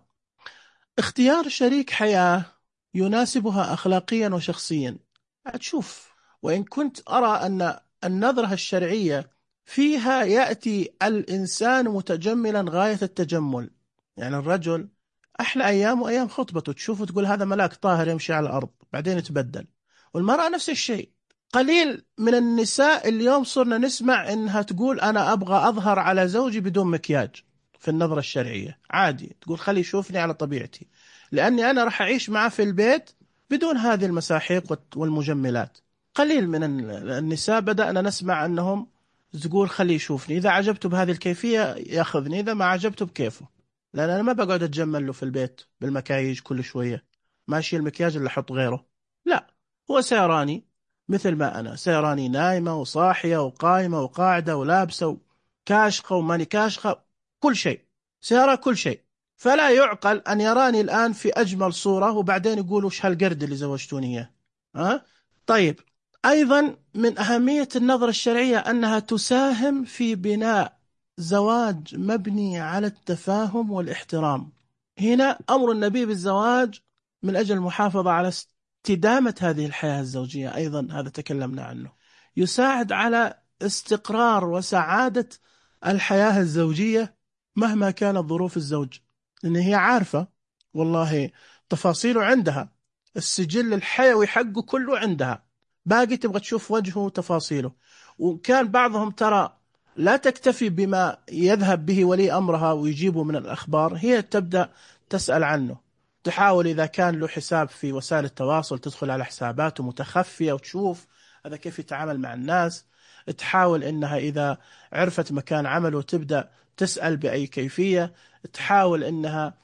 اختيار شريك حياة يناسبها أخلاقيا وشخصيا، تشوف. وإن كنت أرى أن النظرة الشرعية فيها يأتي الإنسان متجملا غاية التجمل، يعني الرجل أحلى أيام وأيام خطبته تشوفه تقول هذا ملاك طاهر يمشي على الأرض، بعدين يتبدل. والمرأة نفس الشيء. قليل من النساء اليوم صرنا نسمع إنها تقول أنا أبغى أظهر على زوجي بدون مكياج. في النظرة الشرعية عادي، تقول خلي يشوفني على طبيعتي، لأني أنا راح أعيش معه في البيت بدون هذه المساحيق والمجملات. قليل من النساء بدأنا نسمع أنهم تقول خلي يشوفني، إذا عجبته بهذه الكيفية يأخذني، إذا ما عجبته بكيفه. لأن أنا ما بقعد أتجمل له في البيت بالمكايج كل شوية، ماشي المكياج اللي أحط غيره. لا، هو سيراني مثل ما أنا، سيراني نايمة وصاحية وقائمة وقاعدة ولابسة وكاشخة وماني كاشخة، كل شيء سيرى كل شيء. فلا يعقل أن يراني الآن في أجمل صورة وبعدين يقول وش هالقرد اللي زوجتوني إياه. ها؟ طيب، أيضا من أهمية النظرة الشرعية أنها تساهم في بناء زواج مبني على التفاهم والاحترام. هنا أمر النبي بالزواج من أجل المحافظة على استدامة هذه الحياة الزوجية، أيضا هذا تكلمنا عنه، يساعد على استقرار وسعادة الحياة الزوجية مهما كانت ظروف الزوج. لأن هي عارفة والله تفاصيله عندها، السجل الحيوي حقه كله عندها، باقي تبغى تشوف وجهه وتفاصيله. وكان بعضهم ترى لا تكتفي بما يذهب به ولي أمرها ويجيبه من الأخبار، هي تبدأ تسأل عنه، تحاول إذا كان له حساب في وسائل التواصل تدخل على حساباته متخفية وتشوف هذا كيف يتعامل مع الناس. تحاول إنها إذا عرفت مكان عمله تبدأ تسأل بأي كيفية، تحاول إنها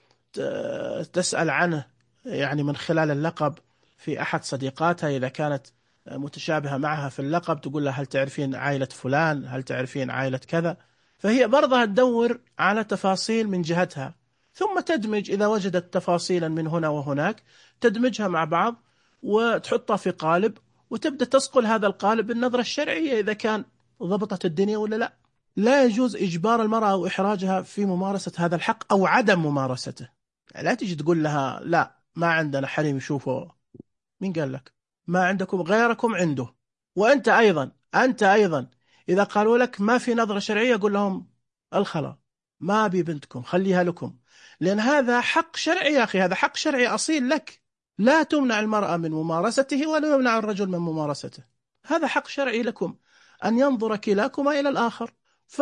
تسأل عنه يعني من خلال اللقب في أحد صديقاتها، إذا كانت متشابهة معها في اللقب تقول لها هل تعرفين عائلة فلان، هل تعرفين عائلة كذا. فهي برضها تدور على تفاصيل من جهتها، ثم تدمج إذا وجدت تفاصيلا من هنا وهناك تدمجها مع بعض وتحطها في قالب، وتبدأ تصقل هذا القالب بالنظرة الشرعية إذا كان ضبطت الدنيا ولا لا. لا يجوز إجبار المرأة أو إحراجها في ممارسة هذا الحق أو عدم ممارسته. لا تجي تقول لها لا ما عندنا حريم يشوفوا، مين قال لك؟ ما عندكم غيركم عنده. وأنت أيضا أنت أيضا إذا قالوا لك ما في نظرة شرعية قل لهم الخلا، ما أبي بنتكم خليها لكم، لأن هذا حق شرعي يا أخي، هذا حق شرعي أصيل لك. لا تمنع المرأة من ممارسته ولا يمنع الرجل من ممارسته، هذا حق شرعي لكم أن ينظر كلاكما إلى الآخر.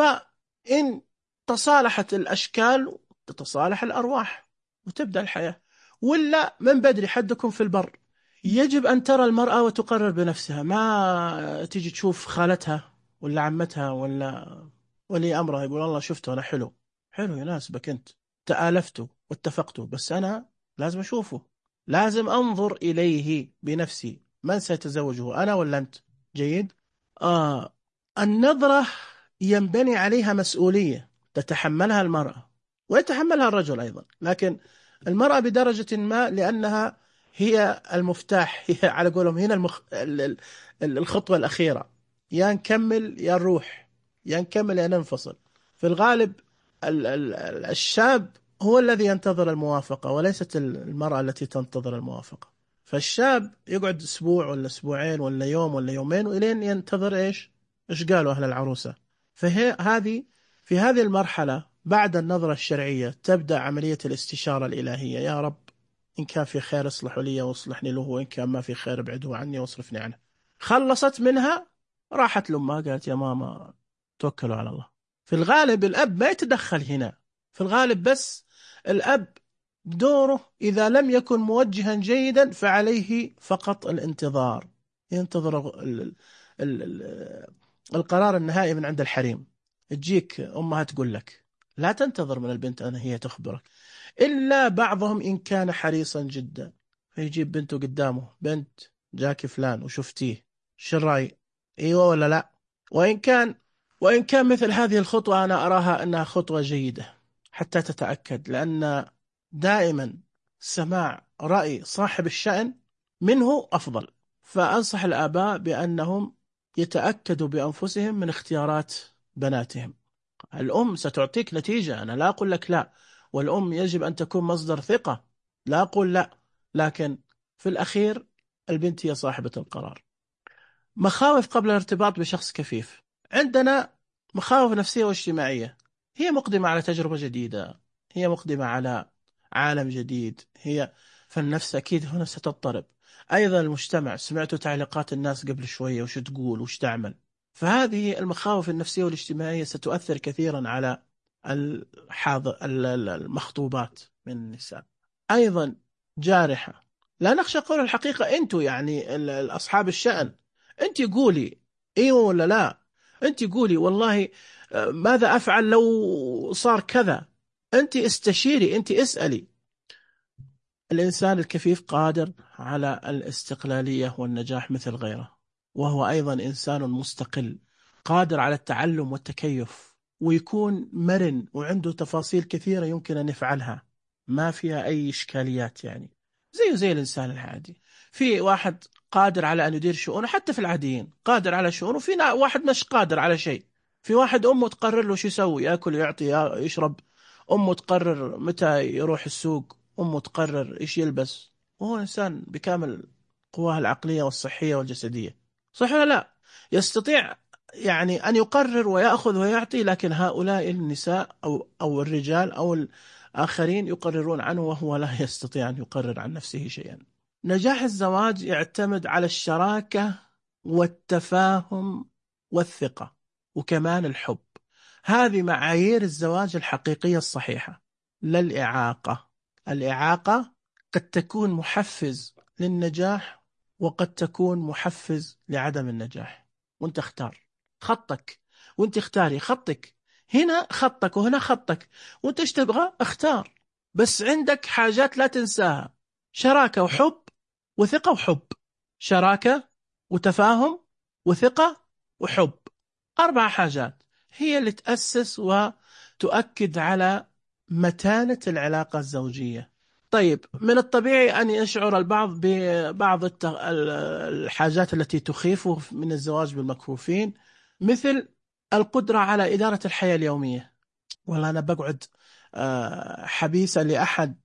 فإن تصالحت الأشكال تتصالح الأرواح وتبدأ الحياة، ولا من بدري حدكم في البر. يجب أن ترى المرأة وتقرر بنفسها، ما تيجي تشوف خالتها ولا عمتها ولا ولي أمرها يقول الله شفته أنا حلو. حلو يناسبك أنت، تآلفتوا واتفقتوا، بس أنا لازم أشوفه، لازم أنظر إليه بنفسي، من سيتزوجه أنا ولا أنت. جيد. آه النظرة ينبني عليها مسؤولية تتحملها المرأة ويتحملها الرجل أيضا، لكن المرأة بدرجة ما لأنها هي المفتاح، هي على قولهم هنا المخ... ال- ال- ال- الخطوة الأخيرة، يا نكمل يا نروح، يا نكمل يا ننفصل. في الغالب ال... ال... ال- الشاب هو الذي ينتظر الموافقة وليست المرأة التي تنتظر الموافقة. فالشاب يقعد أسبوع ولا أسبوعين ولا يوم ولا يومين وإلين ينتظر إيش إيش قالوا أهل العروسة. فهي هذه في هذه المرحلة بعد النظرة الشرعية تبدأ عملية الاستشارة الإلهية، يا رب إن كان في خير اصلحوا لي واصلحني له، وإن كان ما في خير ابعده عني واصرفني عنه. خلصت منها راحت لأمها قالت يا ماما توكلوا على الله. في الغالب الأب ما يتدخل هنا، في الغالب بس الأب دوره إذا لم يكن موجها جيدا فعليه فقط الانتظار، ينتظر ال ال ال القرار النهائي من عند الحريم. تجيك أمها تقول لك، لا تنتظر من البنت أن هي تخبرك، إلا بعضهم إن كان حريصا جدا فيجيب بنته قدامه، بنت جاك فلان وشفتيه شو الرأي، أيوة ولا لا. وإن كان وإن كان مثل هذه الخطوة أنا أراها أنها خطوة جيدة حتى تتأكد، لأن دائما سماع رأي صاحب الشأن منه أفضل. فأنصح الآباء بأنهم يتأكدوا بأنفسهم من اختيارات بناتهم. الأم ستعطيك نتيجة، أنا لا أقول لك لا، والأم يجب أن تكون مصدر ثقة، لا أقول لا، لكن في الأخير البنت هي صاحبة القرار. مخاوف قبل الارتباط بشخص كفيف. عندنا مخاوف نفسية واجتماعية، هي مقدمة على تجربة جديدة، هي مقدمة على عالم جديد، هي فالنفس أكيد هنا ستضطرب. أيضا المجتمع، سمعتوا تعليقات الناس قبل شوية وش تقول وش تعمل، فهذه المخاوف النفسية والاجتماعية ستؤثر كثيرا على الحاضر المخطوبات من النساء. أيضا جارحة، لا نخشى قول الحقيقة، أنتوا يعني ال- ال- أصحاب الشأن، أنت قولي ايوه ولا لا، أنت قولي والله آه، ماذا أفعل لو صار كذا، أنت استشيري، أنت اسألي. الإنسان الكفيف قادر على الاستقلالية والنجاح مثل غيره، وهو أيضا إنسان مستقل قادر على التعلم والتكيف، ويكون مرن وعنده تفاصيل كثيرة يمكن أن يفعلها، ما فيها أي إشكاليات، يعني زيه زي الإنسان العادي. في واحد قادر على أن يدير شؤونه، حتى في العاديين قادر على شؤونه، في نا- واحد مش قادر على شيء. في واحد أمه تقرر له شو يسوي، يأكل يعطي يشرب، أمه تقرر متى يروح السوق، أمه تقرر إيش يلبس، وهو إنسان بكامل قواه العقلية والصحية والجسدية، صح ولا لا؟ يستطيع يعني أن يقرر ويأخذ ويعطي، لكن هؤلاء النساء أو أو الرجال أو الآخرين يقررون عنه وهو لا يستطيع أن يقرر عن نفسه شيئا. نجاح الزواج يعتمد على الشراكة والتفاهم والثقة، وكمان الحب. هذه معايير الزواج الحقيقية الصحيحة، لا الإعاقة. الإعاقة قد تكون محفز للنجاح، وقد تكون محفز لعدم النجاح، وانت اختار خطك، وانت اختاري خطك، هنا خطك وهنا خطك، وانت ايش تبغى اختار. بس عندك حاجات لا تنساها: شراكة وحب وثقة وحب، شراكة وتفاهم وثقة وحب، أربع حاجات هي اللي تأسس وتؤكد على متانة العلاقة الزوجية. طيب، من الطبيعي أن يشعر البعض ببعض الت- ال- الحاجات التي تخيفه من الزواج بالمكفوفين، مثل القدرة على إدارة الحياة اليومية. والله أنا بقعد آه، حبيسة لأحد،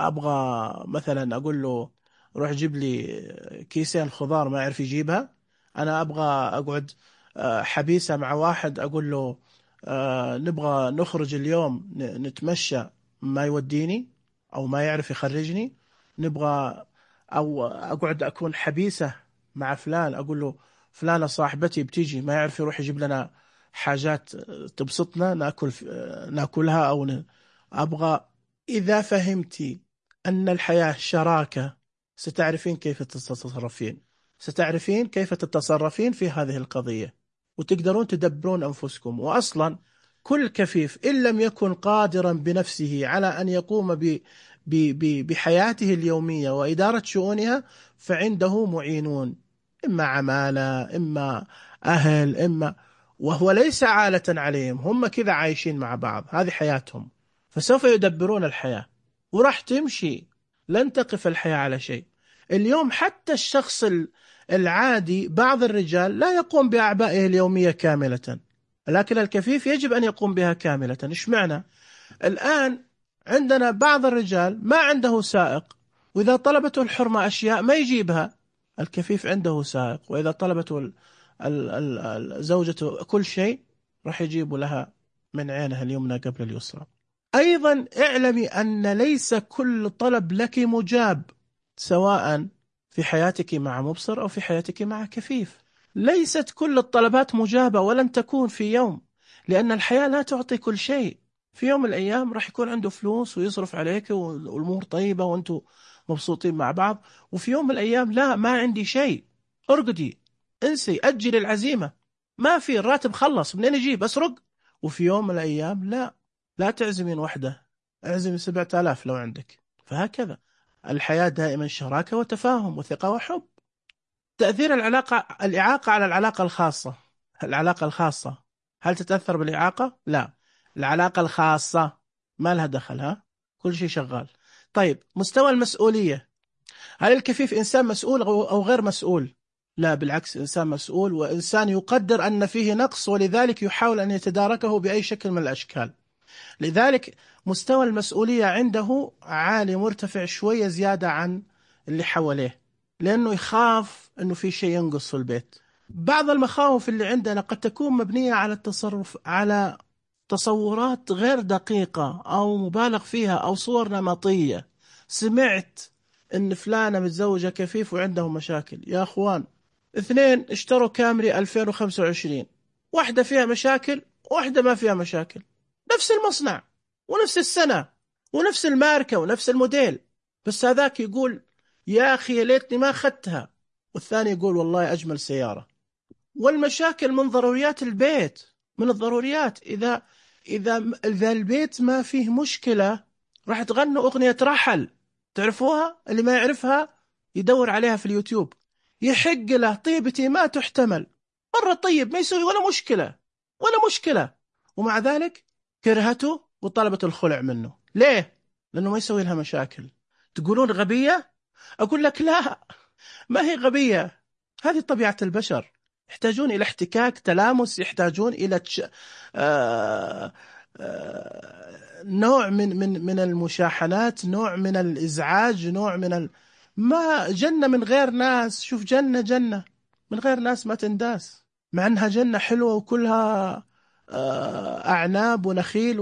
أبغى مثلا أقول له روح جيب لي كيسين خضار ما يعرف يجيبها، أنا أبغى أقعد آه، حبيسة مع واحد أقول له آه، نبغى نخرج اليوم ن- نتمشى، ما يوديني أو ما يعرف يخرجني. نبغى أو أقعد أكون حبيسة مع فلان، أقول له فلانة صاحبتي بتيجي، ما يعرف يروح يجيب لنا حاجات تبسطنا ناكل ناكلها او ن... ابغى. اذا فهمتي ان الحياة شراكة، ستعرفين كيف تتصرفين، ستعرفين كيف تتصرفين في هذه القضية، وتقدرون تدبرون انفسكم. واصلا كل كفيف ان لم يكن قادرا بنفسه على ان يقوم ب... ب... ب... بحياته اليومية وإدارة شؤونها، فعنده معينون، إما عمالة، إما أهل، إما، وهو ليس عالة عليهم، هم كذا عايشين مع بعض، هذه حياتهم، فسوف يدبرون الحياة وراح تمشي، لن تقف الحياة على شيء. اليوم حتى الشخص ال- العادي، بعض الرجال لا يقوم بأعبائه اليومية كاملة، لكن الكفيف يجب أن يقوم بها كاملة. إيش معنى؟ الآن عندنا بعض الرجال ما عنده سائق، وإذا طلبته الحرمة أشياء ما يجيبها. الكفيف عنده سائق، وإذا طلبته ال- ال- ال- ال- زوجته كل شيء راح يجيب لها من عينها اليمنى قبل اليسرى. أيضا اعلمي أن ليس كل طلب لك مجاب، سواء في حياتك مع مبصر أو في حياتك مع كفيف. ليست كل الطلبات مجابة، ولن تكون في يوم، لأن الحياة لا تعطي كل شيء. في يوم من الأيام راح يكون عنده فلوس ويصرف عليك والأمور طيبة وأنتم مبسوطين مع بعض، وفي يوم من الأيام لا، ما عندي شيء، ارقدي، انسي، أجلي العزيمة، ما في الراتب خلص، منين أجيب، أسرق. وفي يوم من الأيام لا، لا تعزمين وحدة، اعزمي سبعة آلاف لو عندك. فهكذا الحياة دائما شراكة وتفاهم وثقة وحب. تأثير العلاقة الإعاقة على العلاقة الخاصة. العلاقة الخاصة هل تتأثر بالإعاقة؟ لا. العلاقة الخاصة ما لها دخل، ها، كل شيء شغال. طيب، مستوى المسؤولية، هل الكفيف إنسان مسؤول أو أو غير مسؤول؟ لا، بالعكس، إنسان مسؤول، وإنسان يقدر أن فيه نقص، ولذلك يحاول أن يتداركه بأي شكل من الأشكال. لذلك مستوى المسؤولية عنده عالي، مرتفع شوية زيادة عن اللي حواليه، لأنه يخاف أنه في شيء ينقص في البيت. بعض المخاوف اللي عندنا قد تكون مبنية على التصرف، على تصورات غير دقيقة أو مبالغ فيها أو صور نمطية. سمعت إن فلانة متزوجة كفيف وعندهم مشاكل. يا أخوان، اثنين اشتروا كامري ألفين وخمسة وعشرين، واحدة فيها مشاكل واحدة ما فيها مشاكل، نفس المصنع ونفس السنة ونفس الماركة ونفس الموديل، بس هذاك يقول يا أخي يا ليتني ما أخذتها، والثاني يقول والله أجمل سيارة. والمشاكل من ضروريات البيت، من الضروريات. إذا إذا إذا البيت ما فيه مشكلة راح تغنوا أغنية رحل، تعرفوها؟ اللي ما يعرفها يدور عليها في اليوتيوب. يحق له طيبتي ما تحتمل، مرة طيب ما يسوي ولا مشكلة، ولا مشكلة، ومع ذلك كرهته وطلبت الخلع منه. ليه؟ لأنه ما يسوي لها مشاكل. تقولون غبية؟ أقول لك لا، ما هي غبية، هذه طبيعة البشر. يحتاجون إلى احتكاك، تلامس، يحتاجون إلى تش... آه... آه... نوع من من من المشاحنات، نوع من الإزعاج، نوع من ال... ما جنة من غير ناس. شوف، جنة جنة من غير ناس ما تنداس، مع أنها جنة حلوة وكلها آه... أعناب ونخيل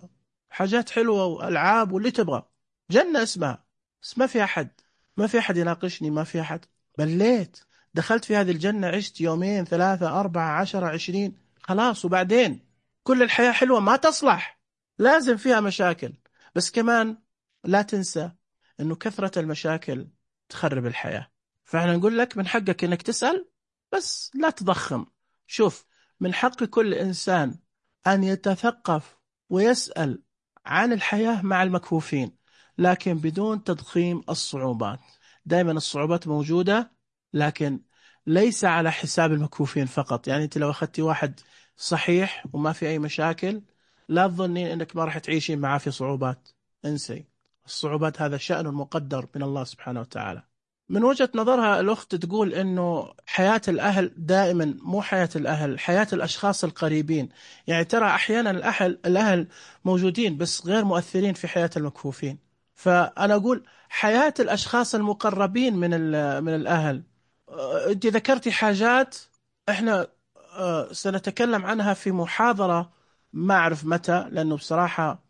وحاجات حلوة وألعاب واللي تبغى، جنة اسمها، بس ما في أحد، ما في أحد يناقشني، ما في أحد. بليت، دخلت في هذه الجنة، عشت يومين ثلاثة أربعة عشرة عشرين، خلاص، وبعدين كل الحياة حلوة ما تصلح، لازم فيها مشاكل. بس كمان لا تنسى أنه كثرة المشاكل تخرب الحياة. فإحنا نقول لك من حقك أنك تسأل، بس لا تضخم. شوف، من حق كل إنسان أن يتثقف ويسأل عن الحياة مع المكفوفين، لكن بدون تضخيم الصعوبات. دائما الصعوبات موجودة، لكن ليس على حساب المكفوفين فقط. يعني أنت لو أخذتي واحد صحيح وما في أي مشاكل، لا تظنين أنك ما راح تعيشين معاه في صعوبات. انسي الصعوبات، هذا شأن مقدر من الله سبحانه وتعالى. من وجهة نظرها الأخت تقول أنه حياة الأهل دائما مو حياة الأهل، حياة الأشخاص القريبين. يعني ترى أحيانا الأهل الأهل موجودين بس غير مؤثرين في حياة المكفوفين. فأنا أقول حياة الأشخاص المقربين من من الأهل. أه، أنت ذكرتي حاجات إحنا أه، سنتكلم عنها في محاضرة، ما أعرف متى، لأنه بصراحة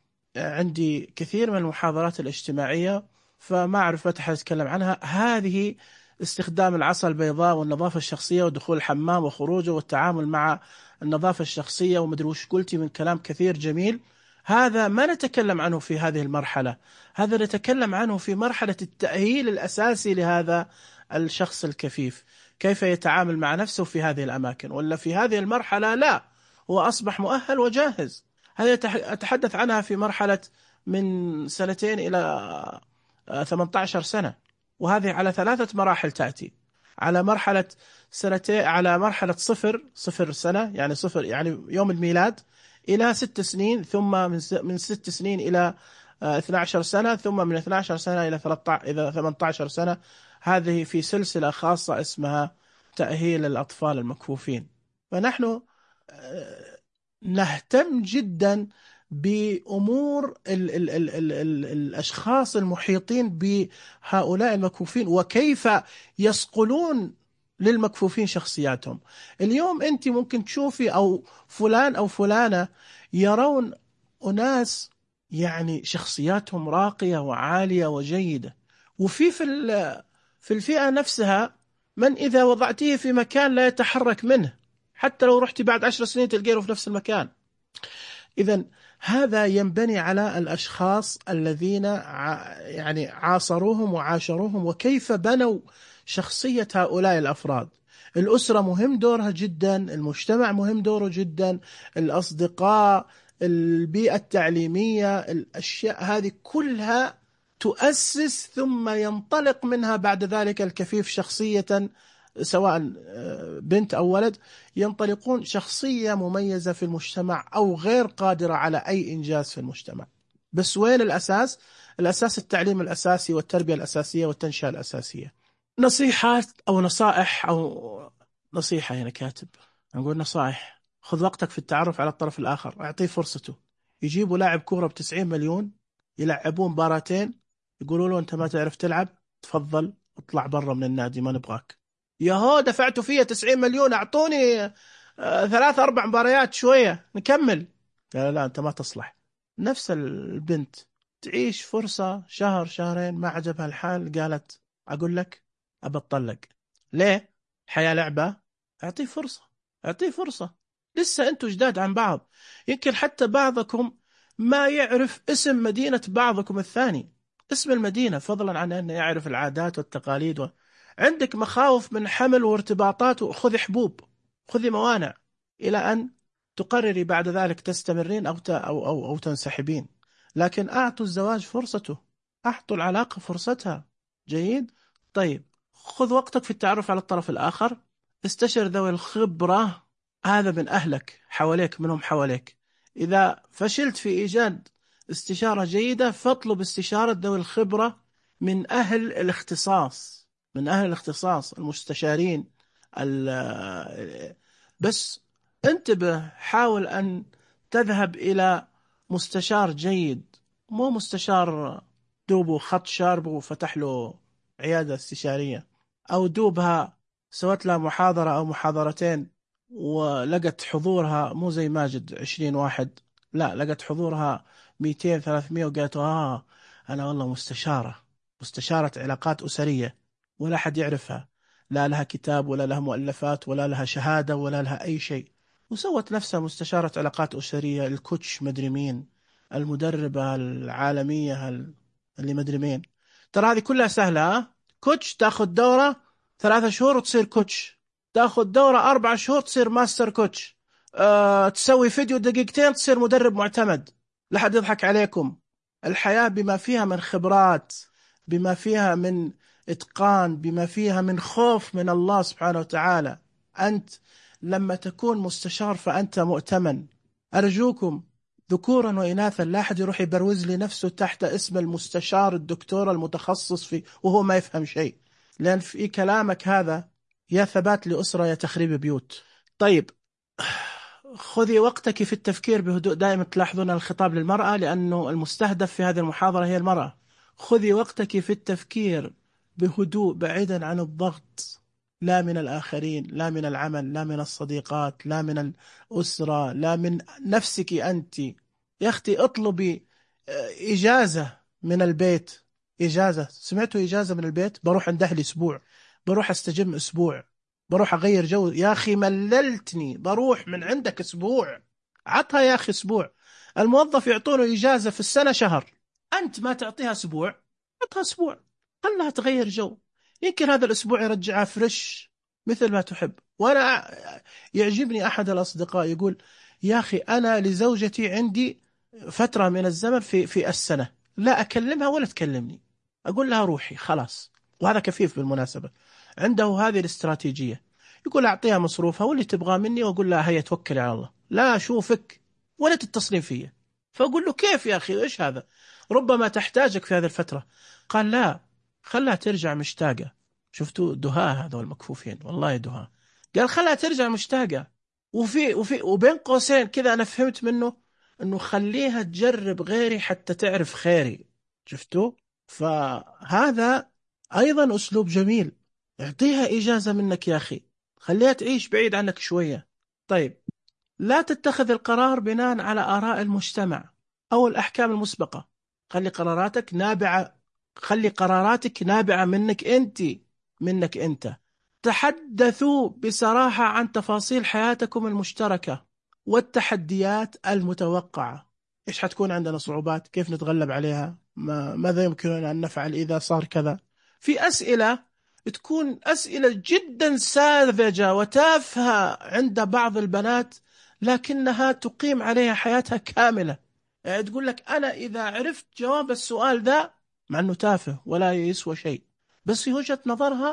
عندي كثير من المحاضرات الاجتماعية، فما أعرف متى حنتكلم عنها. هذه استخدام العصا البيضاء والنظافة الشخصية ودخول الحمام وخروجه والتعامل مع النظافة الشخصية ومدري وش قلتي من كلام كثير جميل، هذا ما نتكلم عنه في هذه المرحلة. هذا نتكلم عنه في مرحلة التأهيل الأساسي لهذا الشخص الكفيف، كيف يتعامل مع نفسه في هذه الأماكن. ولا في هذه المرحلة لا، هو أصبح مؤهل وجاهز. هذا أتحدث عنها في مرحلة من سنتين إلى ثمانية عشر سنة، وهذه على ثلاثة مراحل تأتي. على مرحلة سنتين، على مرحلة صفر صفر سنة، يعني صفر يعني يوم الميلاد، إلى ست سنين، ثم من من ست سنين إلى اثنتي عشرة سنة، ثم من اثنتي عشرة سنة إلى ثلاثة عشر إلى ثمانية عشر سنة. هذه في سلسلة خاصة اسمها تأهيل الأطفال المكفوفين. فنحن نهتم جدا بأمور ال ال ال ال ال الأشخاص المحيطين بهؤلاء المكفوفين، وكيف يصقلون للمكفوفين شخصياتهم. اليوم أنت ممكن تشوفي أو فلان أو فلانة يرون أناس يعني شخصياتهم راقية وعالية وجيدة، وفي في في الفئة نفسها من إذا وضعتيه في مكان لا يتحرك منه، حتى لو رحتي بعد عشر سنين تلقيه في نفس المكان. إذن هذا ينبني على الأشخاص الذين يعني عاصروهم وعاشروهم، وكيف بنوا شخصية هؤلاء الأفراد. الأسرة مهم دورها جدا، المجتمع مهم دوره جدا، الأصدقاء، البيئة التعليمية، الأشياء هذه كلها تؤسس، ثم ينطلق منها بعد ذلك الكفيف شخصية سواء آه، بنت أو ولد، ينطلقون شخصية مميزة في المجتمع أو غير قادرة على أي إنجاز في المجتمع. بس وين الأساس؟ الأساس التعليم الأساسي والتربية الأساسية والتنشئة الأساسية. نصيحات أو نصائح أو نصيحة هنا كاتب، نقول نصائح: خذ وقتك في التعرف على الطرف الآخر، أعطيه فرصته. يجيبوا لاعب كورة بتسعين مليون، يلعبون مباراتين، يقولوا له أنت ما تعرف تلعب، تفضل اطلع برا من النادي ما نبغاك. ياهو دفعتوا فيها تسعين مليون، أعطوني آه، ثلاث أربع مباريات شوية نكمل. قال لا أنت ما تصلح. نفس البنت تعيش فرصة شهر شهرين، ما عجبها الحال، قالت أقول لك أبى أتطلق. ليه؟ حياة لعبة؟ أعطيه فرصة، أعطيه فرصة. لسه أنتوا جداد عن بعض، يمكن حتى بعضكم ما يعرف اسم مدينة بعضكم الثاني، اسم المدينة، فضلا عن أنه يعرف العادات والتقاليد و... عندك مخاوف من حمل وارتباطات، وخذي حبوب، خذي موانع، إلى أن تقرري بعد ذلك تستمرين أو ت... أو أو أو تنسحبين. لكن أعطوا الزواج فرصته، أعطوا العلاقة فرصتها. جيد؟ طيب، خذ وقتك في التعرف على الطرف الآخر، استشر ذوي الخبرة، هذا من أهلك حواليك، منهم حواليك. إذا فشلت في إيجاد استشارة جيدة، فاطلب استشارة ذوي الخبرة من أهل الاختصاص، من أهل الاختصاص المستشارين ال- بس انتبه، حاول أن تذهب إلى مستشار جيد، مو مستشار دوبه خط شارب وفتح له عيادة استشارية، أو دوبها سوت لها محاضرة أو محاضرتين ولقت حضورها مو زي ماجد عشرين واحد، لا لقت حضورها ميتين ثلاثمية، وقالت آه أنا والله مستشارة، مستشارة علاقات أسرية، ولا حد يعرفها، لا لها كتاب ولا لها مؤلفات ولا لها شهادة ولا لها أي شيء، وسوت نفسها مستشارة علاقات أسرية، الكوتش مدري مين، المدربة العالمية ال- اللي مدري مين. ترى هذه كلها سهلة، ها؟ كوتش تاخذ دورة ثلاثة شهور وتصير كوتش، تاخذ دورة أربع شهور تصير ماستر كوتش، أه تسوي فيديو دقيقتين تصير مدرب معتمد. لا حد يضحك عليكم. الحياة بما فيها من خبرات، بما فيها من إتقان، بما فيها من خوف من الله سبحانه وتعالى. أنت لما تكون مستشار فأنت مؤتمن. أرجوكم ذكورا وإناثا لا أحد يروح يبروز لي نفسه تحت اسم المستشار الدكتور المتخصص في وهو ما يفهم شيء، لأن في كلامك هذا يا ثبات لأسرة يا تخريب بيوت. طيب، خذي وقتك في التفكير بهدوء. دائما تلاحظون الخطاب للمرأة لأنه المستهدف في هذه المحاضرة هي المرأة. خذي وقتك في التفكير بهدوء، بعيدا عن الضغط، لا من الآخرين، لا من العمل، لا من الصديقات، لا من الأسرة، لا من نفسك أنت. يا أختي اطلبي آه، إجازة من البيت. إجازة، سمعتوا؟ إجازة من البيت، بروح عند أهلي أسبوع، بروح أستجم أسبوع، بروح أغير جو. يا أخي مللتني، بروح من عندك أسبوع، عطها يا أخي أسبوع. الموظف يعطونه إجازة في السنة شهر، أنت ما تعطيها أسبوع، عطها أسبوع، خلها تغير جو، يمكن هذا الأسبوع يرجعها فريش مثل ما تحب. وأنا يعجبني أحد الأصدقاء يقول يا أخي أنا لزوجتي عندي فترة من الزمن في في السنة لا أكلمها ولا تكلمني، أقول لها روحي خلاص. وهذا كفيف بالمناسبة، عنده هذه الاستراتيجية. يقول أعطيها مصروفها واللي تبغاه مني، وأقول لها هيا توكلي على الله، لا أشوفك ولا تتصلين فيا. فأقول له كيف يا أخي، إيش هذا؟ ربما تحتاجك في هذه الفترة. قال لا، خلها ترجع مشتاقة. شفتوا دهاء هذول المكفوفين، والله دهاء. قال خلها ترجع مشتاقة. وفي وفي وبين قوسين كذا أنا فهمت منه إنه خليها تجرب غيري حتى تعرف خيري. شفتوا؟ فهذا أيضا أسلوب جميل. اعطيها إجازة منك يا أخي، خليها تعيش بعيد عنك شوية. طيب، لا تتخذ القرار بناء على آراء المجتمع أو الأحكام المسبقة. خلي قراراتك نابعة، خلي قراراتك نابعة منك أنت، منك أنت. تحدثوا بصراحة عن تفاصيل حياتكم المشتركة والتحديات المتوقعة. إيش حتكون عندنا صعوبات؟ كيف نتغلب عليها؟ ما ماذا يمكننا أن نفعل إذا صار كذا؟ في أسئلة تكون أسئلة جدا ساذجة وتافهة عند بعض البنات، لكنها تقيم عليها حياتها كاملة. يعني تقول لك أنا إذا عرفت جواب السؤال ذا، مع أنه تافه ولا يسوى شيء، بس في وجهة نظرها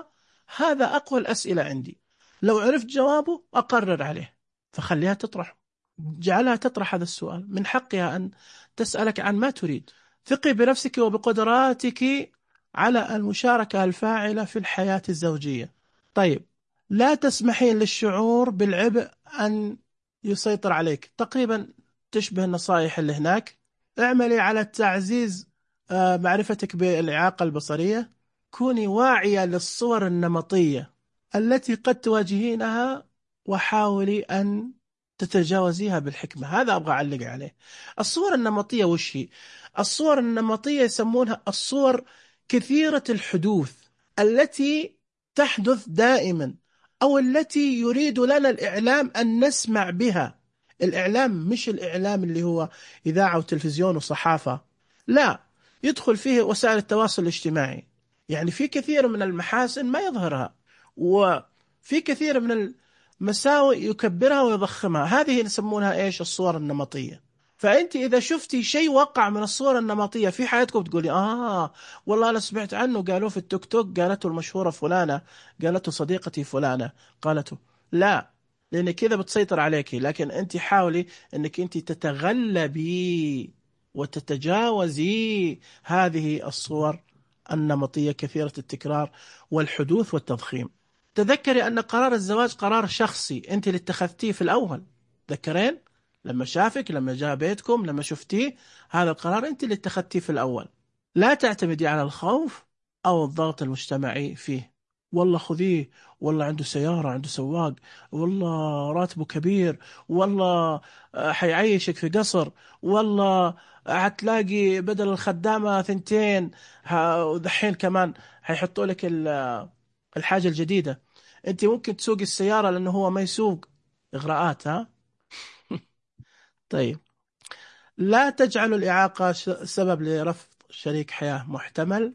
هذا أقوى الأسئلة عندي، لو عرفت جوابه أقرر عليه. فخليها تطرح، جعلها تطرح هذا السؤال، من حقها أن تسألك عن ما تريد. ثقي بنفسك وبقدراتك على المشاركة الفاعلة في الحياة الزوجية. طيب، لا تسمحين للشعور بالعبء أن يسيطر عليك. تقريبا تشبه النصائح اللي هناك. اعملي على تعزيز آه، معرفتك بالإعاقة البصرية. كوني واعية للصور النمطية التي قد تواجهينها، وحاولي أن تتجاوزيها بالحكمة. هذا أبغى أعلق عليه. الصور النمطية وش هي؟ الصور النمطية يسمونها الصور كثيرة الحدوث، التي تحدث دائما، أو التي يريد لنا الإعلام أن نسمع بها. الإعلام مش الإعلام اللي هو إذاعة وتلفزيون وصحافة، لا، يدخل فيه وسائل التواصل الاجتماعي. يعني في كثير من المحاسن ما يظهرها، وفي كثير من المساوئ يكبرها ويضخمها. هذه يسمونها إيش؟ الصور النمطية. فأنت إذا شفتي شيء وقع من الصور النمطية في حياتكم تقولي آه والله أنا سمعت عنه، قالوه في التيك توك، قالته المشهورة فلانة، قالته صديقتي فلانة، قالته. لا، لأن كذا بتسيطر عليك. لكن أنت حاولي أنك أنت تتغلبي وتتجاوزي هذه الصور النمطية كثيرة التكرار والحدوث والتضخيم. تذكري أن قرار الزواج قرار شخصي، أنت اللي اتخذتيه في الأول. تذكرين لما شافك، لما جاء بيتكم، لما شفتيه، هذا القرار أنت اللي اتخذتيه في الأول. لا تعتمدي على الخوف أو الضغط المجتمعي فيه. والله خذيه، والله عنده سيارة، عنده سواق، والله راتبه كبير، والله آه، حيعيشك في قصر، والله هتلاقي بدل الخدامة ثنتين، ها- ودحين كمان حيحطوا لك ال- الحاجة الجديدة. انت ممكن تسوق السيارة لأنه هو ما يسوق. إغراءات، ها. طيب، لا تجعل الإعاقة ش- سبب لرفض شريك حياة محتمل،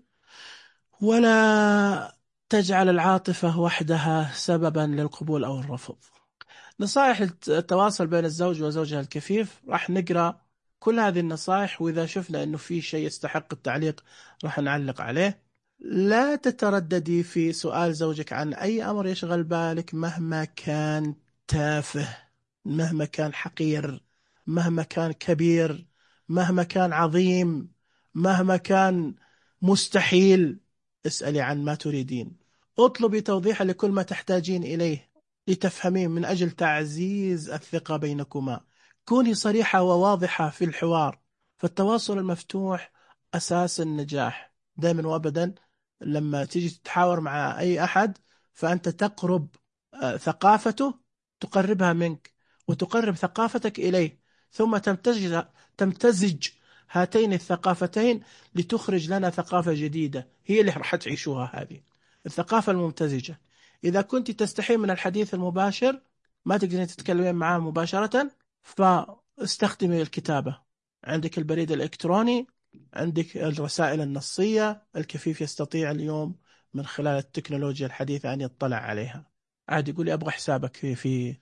ولا تجعل العاطفة وحدها سببا للقبول أو الرفض. نصائح التواصل بين الزوج وزوجها الكفيف، راح نقرأ كل هذه النصائح، وإذا شفنا أنه في شيء يستحق التعليق راح نعلق عليه. لا تترددي في سؤال زوجك عن أي أمر يشغل بالك، مهما كان تافه، مهما كان حقير، مهما كان كبير، مهما كان عظيم، مهما كان مستحيل. اسألي عن ما تريدين. اطلبي توضيحا لكل ما تحتاجين إليه لتفهمين، من أجل تعزيز الثقة بينكما. كوني صريحة وواضحة في الحوار، فالتواصل المفتوح أساس النجاح دائما وأبدا. لما تيجي تتحاور مع أي أحد، فأنت تقرب آه، ثقافته، تقربها منك، وتقرب ثقافتك إليه، ثم تمتزج تمتزج هاتين الثقافتين لتخرج لنا ثقافة جديدة، هي اللي راح تعيشوها، هذه الثقافة الممتزجة. إذا كنت تستحي من الحديث المباشر، ما تقدرين تتكلمين معاه مباشرة، فاستخدمي الكتابة. عندك البريد الإلكتروني، عندك الرسائل النصية. الكفيف يستطيع اليوم من خلال التكنولوجيا الحديثة أن يطلع عليها. عاد يقول لي أبغى حسابك في, في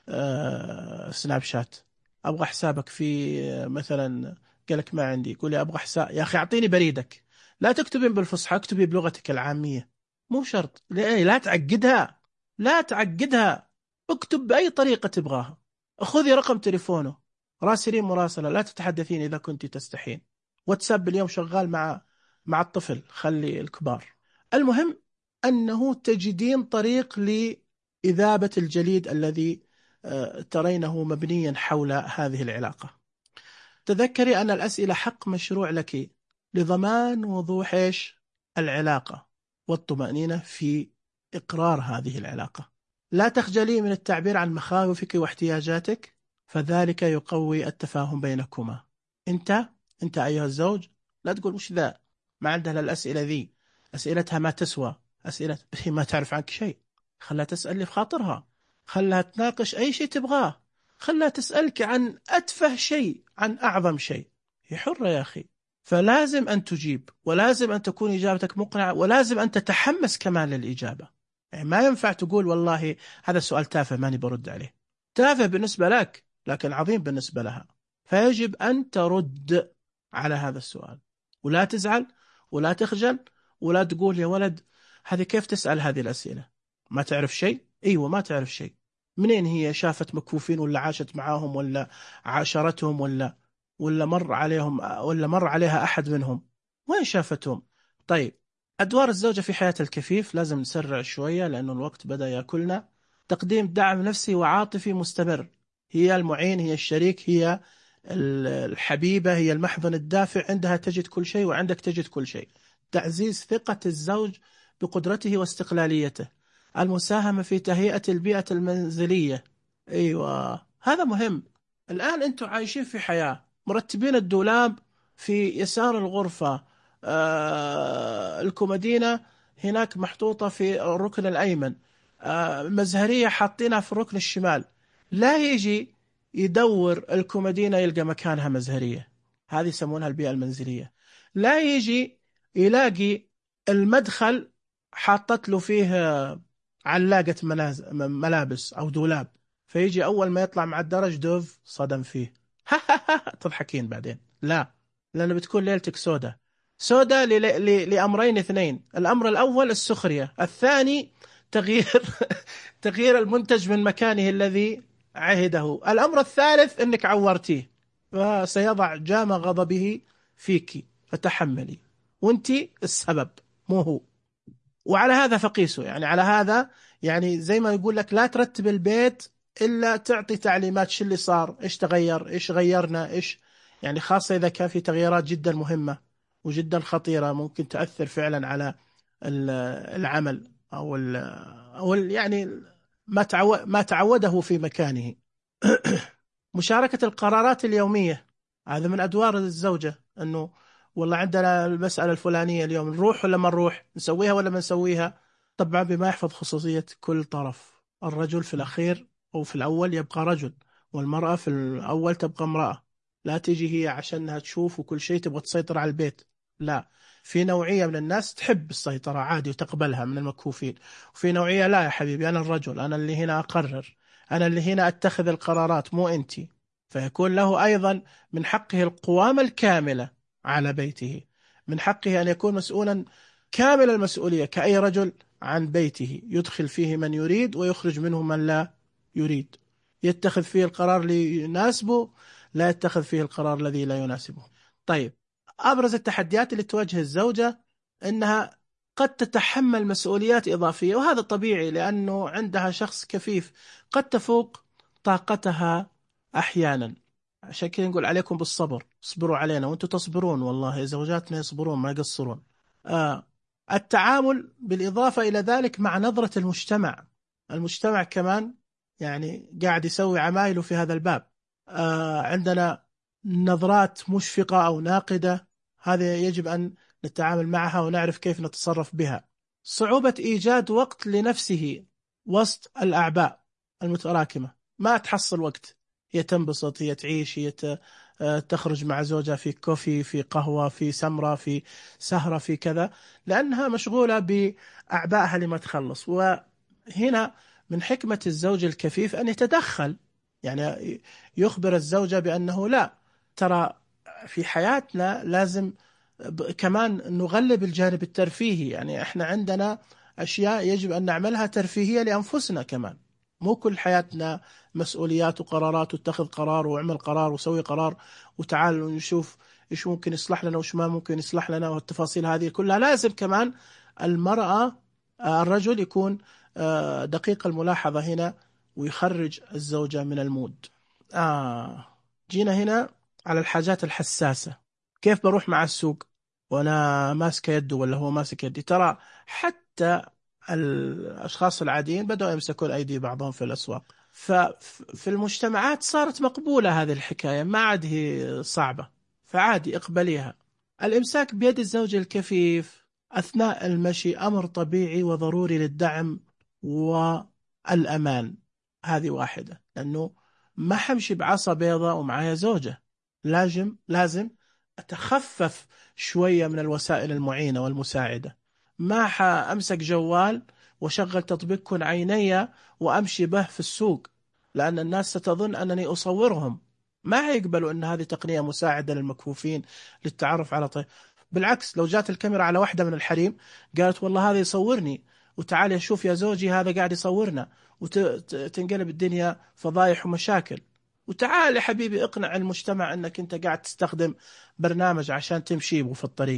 آه سناب شات، أبغى حسابك في آه مثلا، قال لك ما عندي، يقول لي أبغى حساب. يا أخي أعطيني بريدك. لا تكتبين بالفصحى، اكتبي بلغتك العامية. مو شرط، لا لا تعقدها، لا تعقدها. اكتب بأي طريقة تبغاها. خذي رقم تليفونه، راسلين مراسلة، لا تتحدثين إذا كنت تستحين. واتساب اليوم شغال مع مع الطفل، خلي الكبار. المهم أنه تجدين طريق لإذابة الجليد الذي آه، ترينه مبنيا حول هذه العلاقة. تذكري أن الأسئلة حق مشروع لك لضمان وضوح إيش؟ العلاقة والطمأنينة في إقرار هذه العلاقة. لا تخجلي من التعبير عن مخاوفك واحتياجاتك، فذلك يقوي التفاهم بينكما. أنت أنت أيها الزوج، لا تقول وش ذا، ما عندها الأسئلة ذي، أسئلتها ما تسوى، أسئلة هي ما تعرف عنك شيء. خلها تسأل لي في خاطرها، خلها تناقش أي شيء تبغاه، خلها تسألك عن أتفه شيء، عن أعظم شيء. هي حرة يا أخي. فلازم أن تجيب، ولازم أن تكون إجابتك مقنعة، ولازم أن تتحمس كمان للإجابة. يعني ما ينفع تقول والله هذا السؤال تافه ماني برد عليه. تافه بالنسبة لك لكن عظيم بالنسبة لها، فيجب أن ترد على هذا السؤال. ولا تزعل، ولا تخجل، ولا تقول يا ولد هذه كيف تسأل هذه الأسئلة؟ ما تعرف شيء؟ أيوة ما تعرف شيء. منين هي شافت مكفوفين ولا عاشت معاهم ولا عاشرتهم ولا ولا مر عليهم ولا مر عليها أحد منهم؟ وين شافتهم؟ طيب، أدوار الزوجة في حياة الكفيف لازم نسرع شوية لأنه الوقت بدأ يأكلنا. تقديم دعم نفسي وعاطفي مستمر، هي المعين، هي الشريك، هي الحبيبة، هي المحضن الدافع. عندها تجد كل شيء وعندك تجد كل شيء. تعزيز ثقة الزوج بقدرته واستقلاليته. المساهمة في تهيئة البيئة المنزلية. أيوة هذا مهم. الآن أنتم عايشين في حياة، مرتبين الدولاب في يسار الغرفة، آه الكومودينة هناك محطوطة في الركن الأيمن، آه مزهرية حاطينها في الركن الشمال. لا يجي يدور الكومودينة يلقى مكانها مزهرية، هذه يسمونها البيئة المنزلية. لا يجي يلاقي المدخل حاطت له فيه علاقة مناز... ملابس أو دولاب، فيجي أول ما يطلع مع الدرج دوف صدم فيه. تضحكين بعدين. لا، لأنه بتكون ليلتك سودة سودة ل... ل... لأمرين اثنين. الأمر الأول السخرية، الثاني تغيير تغيير المنتج من مكانه الذي عهده، الأمر الثالث أنك عورتيه فسيضع جام غضبه فيك، فتحملي وانت السبب مو هو. وعلى هذا فقيسه، يعني على هذا، يعني زي ما يقول لك لا ترتب البيت إلا تعطي تعليمات شو اللي صار، إيش تغير، إيش غيرنا، إيش يعني، خاصة إذا كان في تغييرات جدا مهمة وجدا خطيرة ممكن تأثر فعلا على ال- العمل أو ال أو ال يعني ما تعود ما تعوده في مكانه. مشاركة القرارات اليومية، هذا من أدوار الزوجة، أنه والله عندنا المسألة الفلانية اليوم، نروح ولا ما نروح، نسويها ولا ما نسويها. طبعا بما يحفظ خصوصية كل طرف. الرجل في الأخير أو في الأول يبقى رجل، والمرأة في الأول تبقى امرأة. لا تيجي هي عشانها تشوف وكل شيء تبغى تسيطر على البيت، لا. في نوعية من الناس تحب السيطرة عادي وتقبلها من المكفوفين، وفي نوعية لا يا حبيبي، أنا الرجل، أنا اللي هنا أقرر، أنا اللي هنا أتخذ القرارات مو أنتي. فيكون له أيضا من حقه القوامة الكاملة على بيته، من حقه أن يكون مسؤولا كامل المسؤولية كأي رجل عن بيته، يدخل فيه من يريد ويخرج منه من لا يريد، يتخذ فيه القرار اللي يناسبه، لا يتخذ فيه القرار الذي لا يناسبه. طيب، أبرز التحديات اللي تواجه الزوجة أنها قد تتحمل مسؤوليات إضافية، وهذا طبيعي لأنه عندها شخص كفيف، قد تفوق طاقتها أحيانا. عشان كذا نقول عليكم بالصبر، اصبروا علينا وانتم تصبرون، والله زوجاتنا يصبرون ما يقصرون. آه التعامل بالإضافة إلى ذلك مع نظرة المجتمع. المجتمع كمان يعني قاعد يسوي عمايله في هذا الباب. آه عندنا نظرات مشفقة أو ناقدة، هذا يجب أن نتعامل معها ونعرف كيف نتصرف بها. صعوبة إيجاد وقت لنفسه وسط الأعباء المتراكمة، ما تحصل وقت. هي تنبسط، هي تعيش، هي ت- آه، تخرج مع زوجها في كوفي، في قهوة، في سمرة، في سهرة، في كذا، لأنها مشغولة بأعبائها لما تخلص. وهنا من حكمة الزوج الكفيف أن يتدخل، يعني يخبر الزوجة بأنه لا، ترى في حياتنا لازم ب- كمان نغلب الجانب الترفيهي، يعني احنا عندنا أشياء يجب أن نعملها ترفيهية لأنفسنا كمان. مو كل حياتنا مسؤوليات وقرارات، واتخذ قرار واعمل قرار وسوي قرار وتعال نشوف ايش ممكن يصلح لنا وايش ما ممكن يصلح لنا، والتفاصيل هذه كلها لازم كمان المرأة، آه، الرجل يكون آه، دقيق الملاحظة هنا ويخرج الزوجة من المود. آه جينا هنا على الحاجات الحساسة. كيف بروح مع السوق وأنا ماسك يده ولا هو ماسك يدي؟ ترى حتى الأشخاص العاديين بدأوا يمسكون أيدي بعضهم في الأسواق، ففي المجتمعات صارت مقبولة هذه الحكاية، ما عاد هي صعبة، فعادي اقبليها. الإمساك بيد الزوج الكفيف أثناء المشي أمر طبيعي وضروري للدعم والأمان. هذه واحدة، لأنه ما حمشي بعصا بيضاء ومعايا زوجة، لازم لازم أتخفف شوية من الوسائل المعينة والمساعدة. ما حأمسك جوال وشغل تطبيق كن عيني وأمشي به في السوق، لأن الناس ستظن أنني أصورهم، ما هيقبلوا أن هذه تقنية مساعدة للمكفوفين للتعرف على طيب. بالعكس، لو جات الكاميرا على واحدة من الحريم قالت والله هذا يصورني، وتعالي شوف يا زوجي هذا قاعد يصورنا، وتنقلب الدنيا فضايح ومشاكل. وتعال يا حبيبي اقنع المجتمع انك انت قاعد تستخدم برنامج عشان تمشي في الطريق.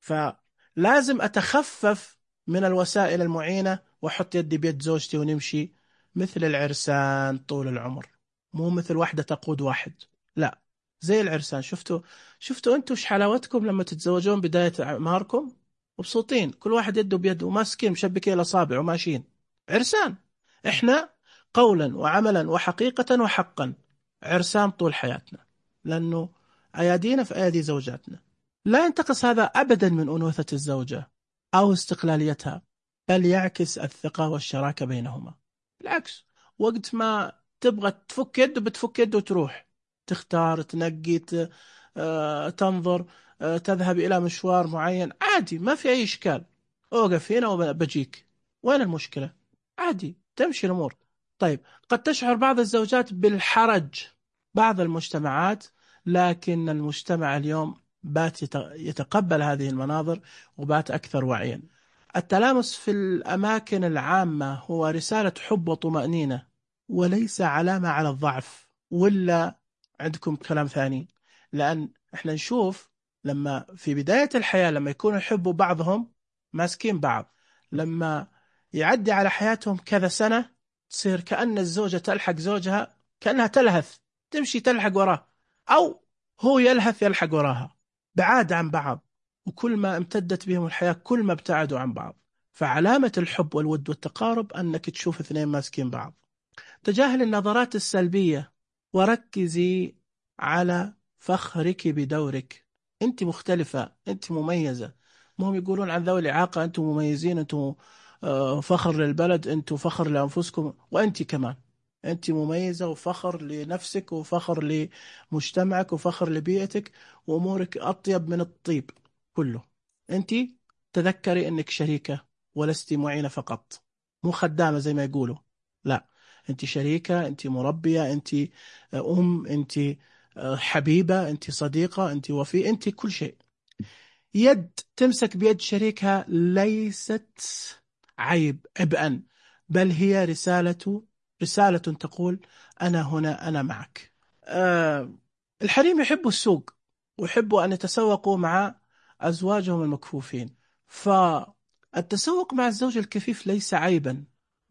فلازم اتخفف من الوسائل المعينة واحط يدي بيد زوجتي ونمشي مثل العرسان طول العمر، مو مثل واحدة تقود واحد. لا، زي العرسان. شفتوا شفتوا انتوا ايش حلاوتكم لما تتزوجون بداية اعماركم؟ مبسوطين، كل واحد يده بيده وماسكين مشبكين الاصابع وماشيين عرسان. احنا قولا وعملا وحقيقة وحقا عرسان طول حياتنا، لانه ايادينا في ايادي زوجاتنا. لا ينتقص هذا ابدا من انوثة الزوجة او استقلاليتها، بل يعكس الثقة والشراكة بينهما. بالعكس، وقت ما تبغى تفك يده بتفك يده وتروح، تختار، تنقي، ت- آه، تنظر، آه، تذهب إلى مشوار معين، عادي ما في أي إشكال. أوقف هنا وبجيك، وين المشكلة؟ عادي تمشي الأمور. طيب، قد تشعر بعض الزوجات بالحرج بعض المجتمعات، لكن المجتمع اليوم بات يت- يتقبل هذه المناظر وبات أكثر وعيا. التلامس في الأماكن العامة هو رسالة حب وطمأنينة، وليس علامة على الضعف. ولا عندكم كلام ثاني؟ لأن احنا نشوف لما في بداية الحياة لما يكونوا يحبوا بعضهم ماسكين بعض، لما يعدي على حياتهم كذا سنة تصير كأن الزوجة تلحق زوجها، كأنها تلهث، تمشي تلحق وراه، أو هو يلهث يلحق وراها، بعاد عن بعض. وكل ما امتدت بهم الحياة كل ما ابتعدوا عن بعض. فعلامة الحب والود والتقارب أنك تشوف اثنين ماسكين بعض. تجاهل النظرات السلبية، وركزي على فخرك بدورك. أنت مختلفة، أنت مميزة. مهم يقولون عن ذوي الإعاقة أنتم مميزين، أنتم آه، فخر للبلد، أنتم فخر لأنفسكم، وأنت كمان أنت مميزة وفخر لنفسك وفخر لمجتمعك وفخر لبيئتك، وأمورك أطيب من الطيب كله. أنت تذكري أنك شريكة ولست معينة فقط، مو خدامة زي ما يقولوا. لا، انت شريكة، انت مربية، انت ام، انت حبيبة، انت صديقة، انت وفي، انت كل شيء. يد تمسك بيد شريكها ليست عيب عبئا، بل هي رسالة رسالة تقول أنا هنا، أنا معك. آه، الحريم يحبوا السوق، ويحبوا أن يتسوقوا مع أزواجهم المكفوفين. فالتسوق مع الزوج الكفيف ليس عيبا،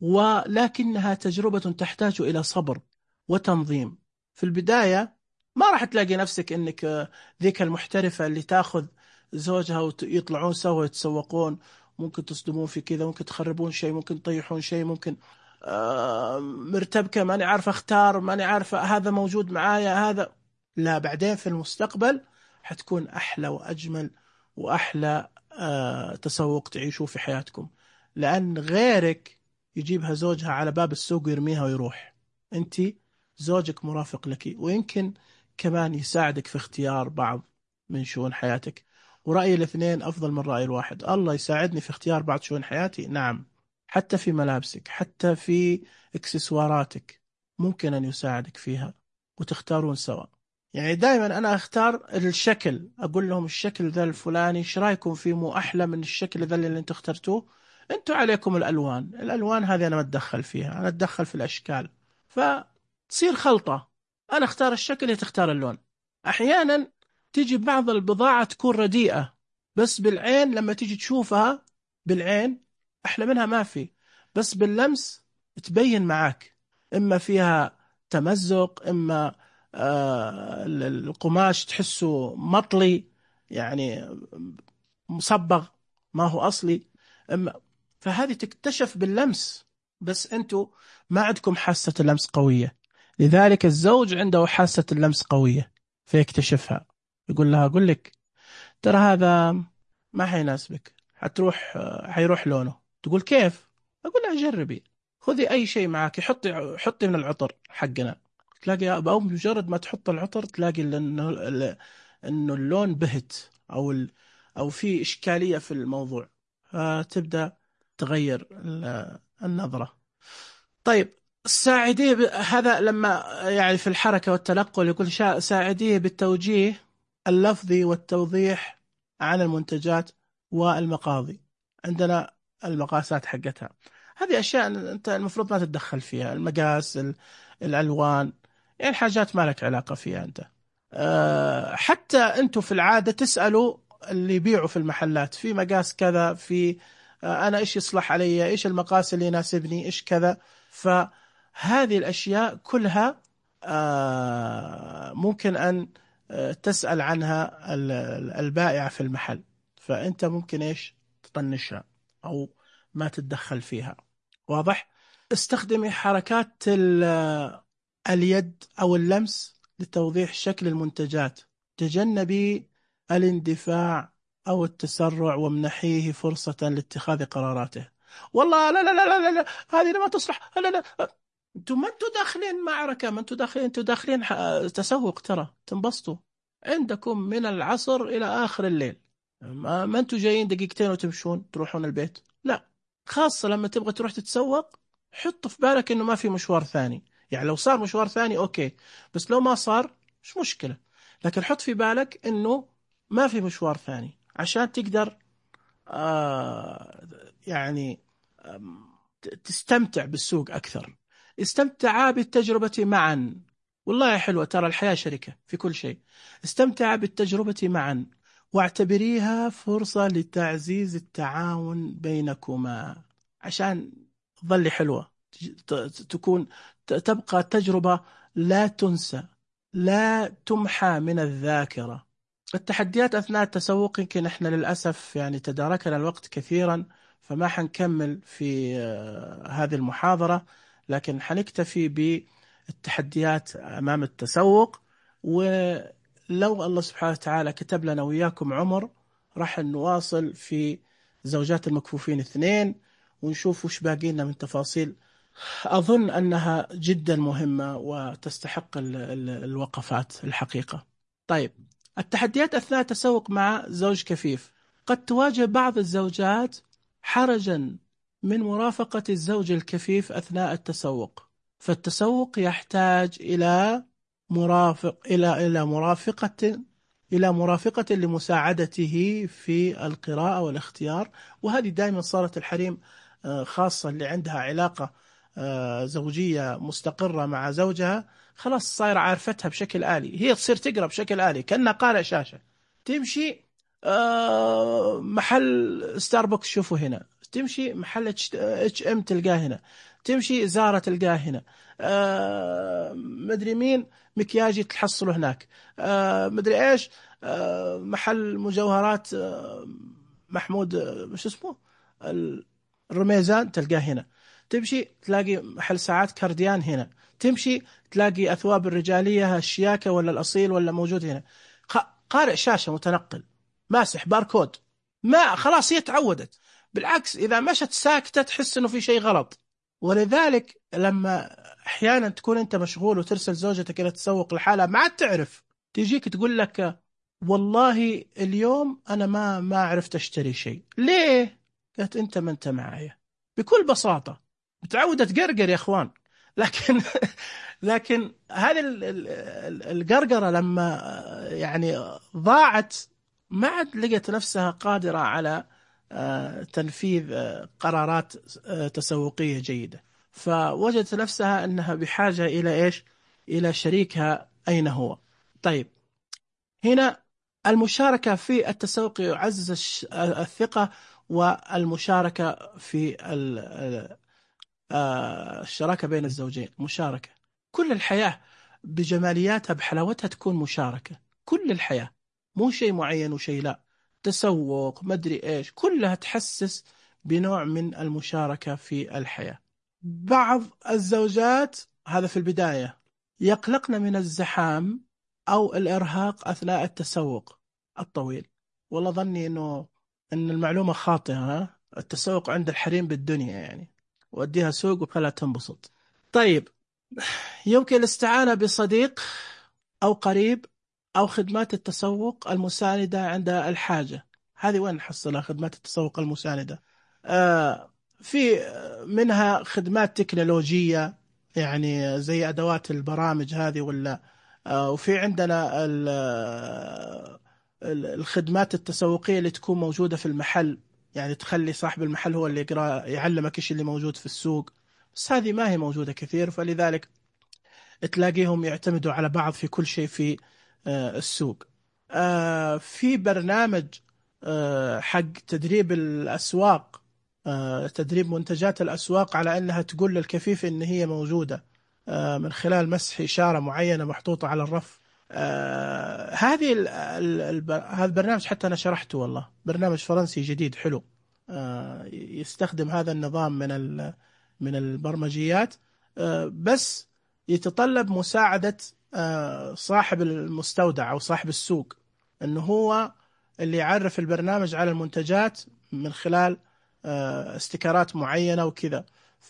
ولكنها تجربة تحتاج إلى صبر وتنظيم. في البداية ما راح تلاقي نفسك أنك آه، ذيك المحترفة اللي تاخذ زوجها ويطلعون سوا يتسوقون. ممكن تصدمون في كذا، ممكن تخربون شيء، ممكن تطيحون شيء، ممكن آه، مرتبكة ماني عارفة اختار، ماني عارفة هذا موجود معايا هذا. لا، بعدين في المستقبل حتكون أحلى وأجمل وأحلى آه، تسوق تعيشوه في حياتكم. لأن غيرك يجيبها زوجها على باب السوق ويرميها ويروح. أنت زوجك مرافق لك، ويمكن كمان يساعدك في اختيار بعض من شؤون حياتك. ورأي الاثنين أفضل من رأي الواحد. الله يساعدني في اختيار بعض شؤون حياتي، نعم. حتى في ملابسك، حتى في اكسسواراتك، ممكن أن يساعدك فيها وتختارون سوا. يعني دائما أنا أختار الشكل، أقول لهم الشكل ذا الفلاني ايش رايكم فيه، مو أحلى من الشكل ذا اللي أنتم اخترتوه؟ أنتوا عليكم الألوان، الألوان هذه أنا ما أتدخل فيها، أنا أتدخل في الأشكال. فتصير خلطة، أنا أختار الشكل هي تختار اللون. أحيانا تيجي بعض البضاعة تكون رديئة، بس بالعين لما تيجي تشوفها بالعين أحلى منها ما في، بس باللمس تبين معاك. إما فيها تمزق، إما آه القماش تحسه مطلي، يعني مصبغ، ما هو أصلي. إما فهذه تكتشف باللمس، بس أنتوا ما عندكم حاسة اللمس قوية. لذلك الزوج عنده حاسة اللمس قوية، فيكتشفها. يقول لها أقول لك ترى هذا ما حيناسبك، حتروح حيروح لونه. تقول كيف؟ أقول لها جربي، خذي أي شيء معك، حطي حطي من العطر حقنا، تلاقي أو مجرد ما تحط العطر تلاقي إنه إنه اللون بهت، أو ال أو في إشكالية في الموضوع، فتبدأ تغير ال- النظرة. طيب، ساعديه ب... هذا لما يعني في الحركة والتنقل يقول شا... ساعديه بالتوجيه اللفظي والتوضيح عن المنتجات والمقاضي، عندنا المقاسات حقتها. هذه أشياء أنت المفروض ما تتدخل فيها، المقاس، ال- الألوان، يعني حاجات ما لك علاقة فيها أنت. أه حتى أنتوا في العادة تسألوا اللي يبيعوا في المحلات في مقاس كذا، في أه أنا إيش يصلح علي، إيش المقاس اللي يناسبني، إيش كذا. فهذه الأشياء كلها أه ممكن أن أه تسأل عنها ال- ال- البائع في المحل، فأنت ممكن إيش تطنشها أو ما تتدخل فيها. واضح؟ استخدمي حركات ال- اليد أو اللمس لتوضيح شكل المنتجات. تجنبي الاندفاع أو التسرع، وامنحيه فرصة لاتخاذ قراراته. والله لا لا لا لا لا لا، هذه ما تصلح، لا لا. انتم ما انتم داخلين معركة، ما انتم داخلين، انتم داخلين ح- تسوق، ترى تنبسطوا. عندكم من العصر إلى آخر الليل، ما, ما انتم جايين دقيقتين وتمشون تروحون البيت، لا. خاصة لما تبغى تروح تتسوق، حط في بالك انه ما في مشوار ثاني. يعني لو صار مشوار ثاني اوكي، بس لو ما صار مش مشكلة. لكن حط في بالك انه ما في مشوار ثاني عشان تقدر آه يعني آم، ت- تستمتع بالسوق أكثر. استمتعا بالتجربة معا. والله يا حلوة، ترى الحياة شركة في كل شيء. استمتع بالتجربة معا، واعتبريها فرصة لتعزيز التعاون بينكما، عشان تظلي حلوة، ت- ت- تكون ت- تبقى تجربة لا تنسى، لا تمحى من الذاكرة. التحديات أثناء التسوق، يمكن إحنا للأسف يعني تداركنا الوقت كثيرا، فما حنكمل في آه، هذه المحاضرة، لكن حنكتفي بالتحديات أمام التسوق. ولو الله سبحانه وتعالى كتب لنا وإياكم عمر، راح نواصل في زوجات المكفوفين اثنين، ونشوف وش باقي لنا من تفاصيل. أظن أنها جدا مهمة وتستحق ال- ال- الوقفات الحقيقة. طيب، التحديات أثناء التسوق مع زوج كفيف. قد تواجه بعض الزوجات حرجا من مرافقة الزوج الكفيف أثناء التسوق، فالتسوق يحتاج إلى مرافق إلى إلى مرافقة إلى مرافقة لمساعدته في القراءة والاختيار. وهذه دائما صارت الحريم، آه، خاصة اللي عندها علاقة آه، زوجية مستقرة مع زوجها، خلاص صاير عارفتها بشكل آلي، هي تصير تقرأ بشكل آلي كأنها قارئ شاشة. تمشي آه، محل ستاربكس شوفه هنا، تمشي محل اتش ام تلقاه هنا، تمشي زارة تلقاه هنا، آه، مدري مين مكياجي تحصله هناك، آه، مدري ايش، آه، محل مجوهرات، آه، محمود، آه، شو اسمه، ال- الرميزان تلقاه هنا. تمشي تلاقي محل ساعات كارديان هنا، تمشي تلاقي أثواب الرجالية الشياكة ولا الأصيل ولا موجود هنا. خ- قارئ شاشة متنقل ماسح باركود، ما خلاص هي تعودت. بالعكس إذا مشت ساكتة تحس إنه في شيء غلط. ولذلك لما أحيانا تكون أنت مشغول وترسل زوجتك إلى تسوق لحالها، ما عاد تعرف، تجيك تقول لك والله اليوم أنا ما ما عرفت أشتري شيء. ليه؟ قالت أنت ما أنت معايا. بكل بساطة، متعودة تقرقر يا اخوان. لكن لكن هذه ال- ال- ال- القرقرة لما يعني ضاعت، ما عاد لقت نفسها قادرة على آه، تنفيذ آه، قرارات آه، تسوقية جيدة. فوجدت نفسها أنها بحاجة إلى إيش؟ إلى شريكها أين هو. طيب، هنا المشاركة في التسوق يعزز الش- الثقة، والمشاركة في ال- آه، الشراكة بين الزوجين، مشاركة. كل الحياة بجمالياتها بحلاوتها تكون مشاركة، كل الحياة، مو شيء معين وشيء لا. تسوق مدري إيش، كلها تحسس بنوع من المشاركة في الحياة. بعض الزوجات، هذا في البداية، يقلقن من الزحام أو الإرهاق أثناء التسوق الطويل. والله ظني إنه إن المعلومة خاطئة، ها؟ التسوق عند الحريم بالدنيا يعني، وديها سوق وخلها تنبسط. طيب، يمكن الاستعانة بصديق أو قريب، أو خدمات التسوق المساندة عند الحاجة. هذه وين نحصلها خدمات التسوق المساندة؟ آه في منها خدمات تكنولوجية، يعني زي أدوات البرامج هذه، ولا آه وفي عندنا ال- الخدمات التسويقية اللي تكون موجودة في المحل، يعني تخلي صاحب المحل هو اللي يقرأ يعلمك إيش اللي موجود في السوق. بس هذه ما هي موجودة كثير، فلذلك تلاقيهم يعتمدوا على بعض في كل شيء في آه، السوق. آه، في برنامج آه، حق تدريب الأسواق، آه، تدريب منتجات الأسواق على أنها تقول للكفيف إن هي موجودة آه، من خلال مسح إشارة معينة محطوطة على الرف. آه، هذه ال- ال- الب- هذا البرنامج حتى أنا شرحته، والله برنامج فرنسي جديد حلو. آه، يستخدم هذا النظام من ال- من البرمجيات. آه، بس يتطلب مساعدة آه، صاحب المستودع أو صاحب السوق، أنه هو اللي يعرف البرنامج على المنتجات من خلال آه، استيكرات معينة وكذا.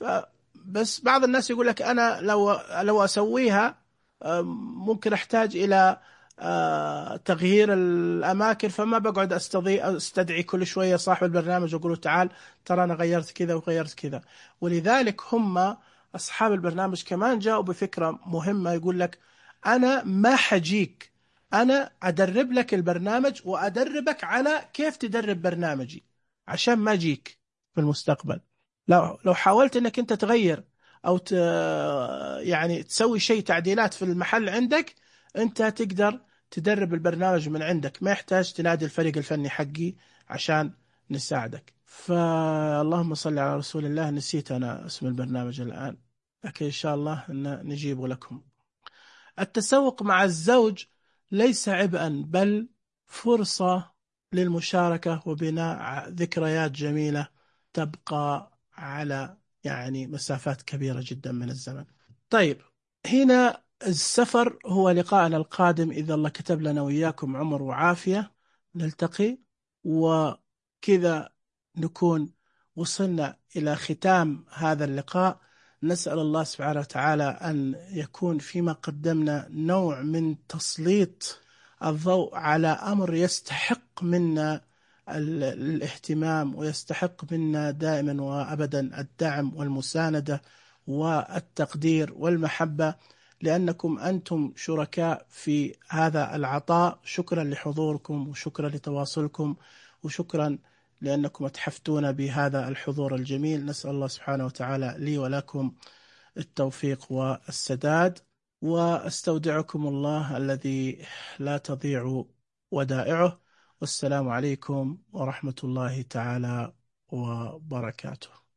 فبس بعض الناس يقول لك أنا لو لو أسويها آه، ممكن أحتاج إلى آه، تغيير الأماكن، فما بقعد أستضي أستدعي كل شوية صاحب البرنامج وأقول له تعال ترى أنا غيرت كذا وغيرت كذا. ولذلك هم أصحاب البرنامج كمان جاءوا بفكرة مهمة، يقول لك أنا ما حجيك، أنا أدرب لك البرنامج وأدربك على كيف تدرب برنامجي عشان ما أجيك في المستقبل. لو لو حاولت أنك أنت تغير أو ت... يعني تسوي شيء تعديلات في المحل عندك، أنت تقدر تدرب البرنامج من عندك، ما يحتاج تنادي الفريق الفني حقي عشان نساعدك. فاللهم صل على رسول الله، نسيت أنا اسم البرنامج الآن، لكن إن شاء الله نجيبه لكم. التسوق مع الزوج ليس عبئا، بل فرصة للمشاركة وبناء ذكريات جميلة تبقى على يعني مسافات كبيرة جدا من الزمن. طيب، هنا السفر هو لقاءنا القادم إذا الله كتب لنا وإياكم عمر وعافية، نلتقي وكذا نكون وصلنا إلى ختام هذا اللقاء. نسأل الله سبحانه وتعالى أن يكون فيما قدمنا نوع من تسليط الضوء على أمر يستحق منا ال- الاهتمام، ويستحق منا دائما وأبدا الدعم والمساندة والتقدير والمحبة، لأنكم أنتم شركاء في هذا العطاء. شكرا لحضوركم، وشكرا لتواصلكم، وشكرا لأنكم اتحفتونا بهذا الحضور الجميل. نسأل الله سبحانه وتعالى لي ولكم التوفيق والسداد، واستودعكم الله الذي لا تضيع ودائعه. والسلام عليكم ورحمة الله تعالى وبركاته.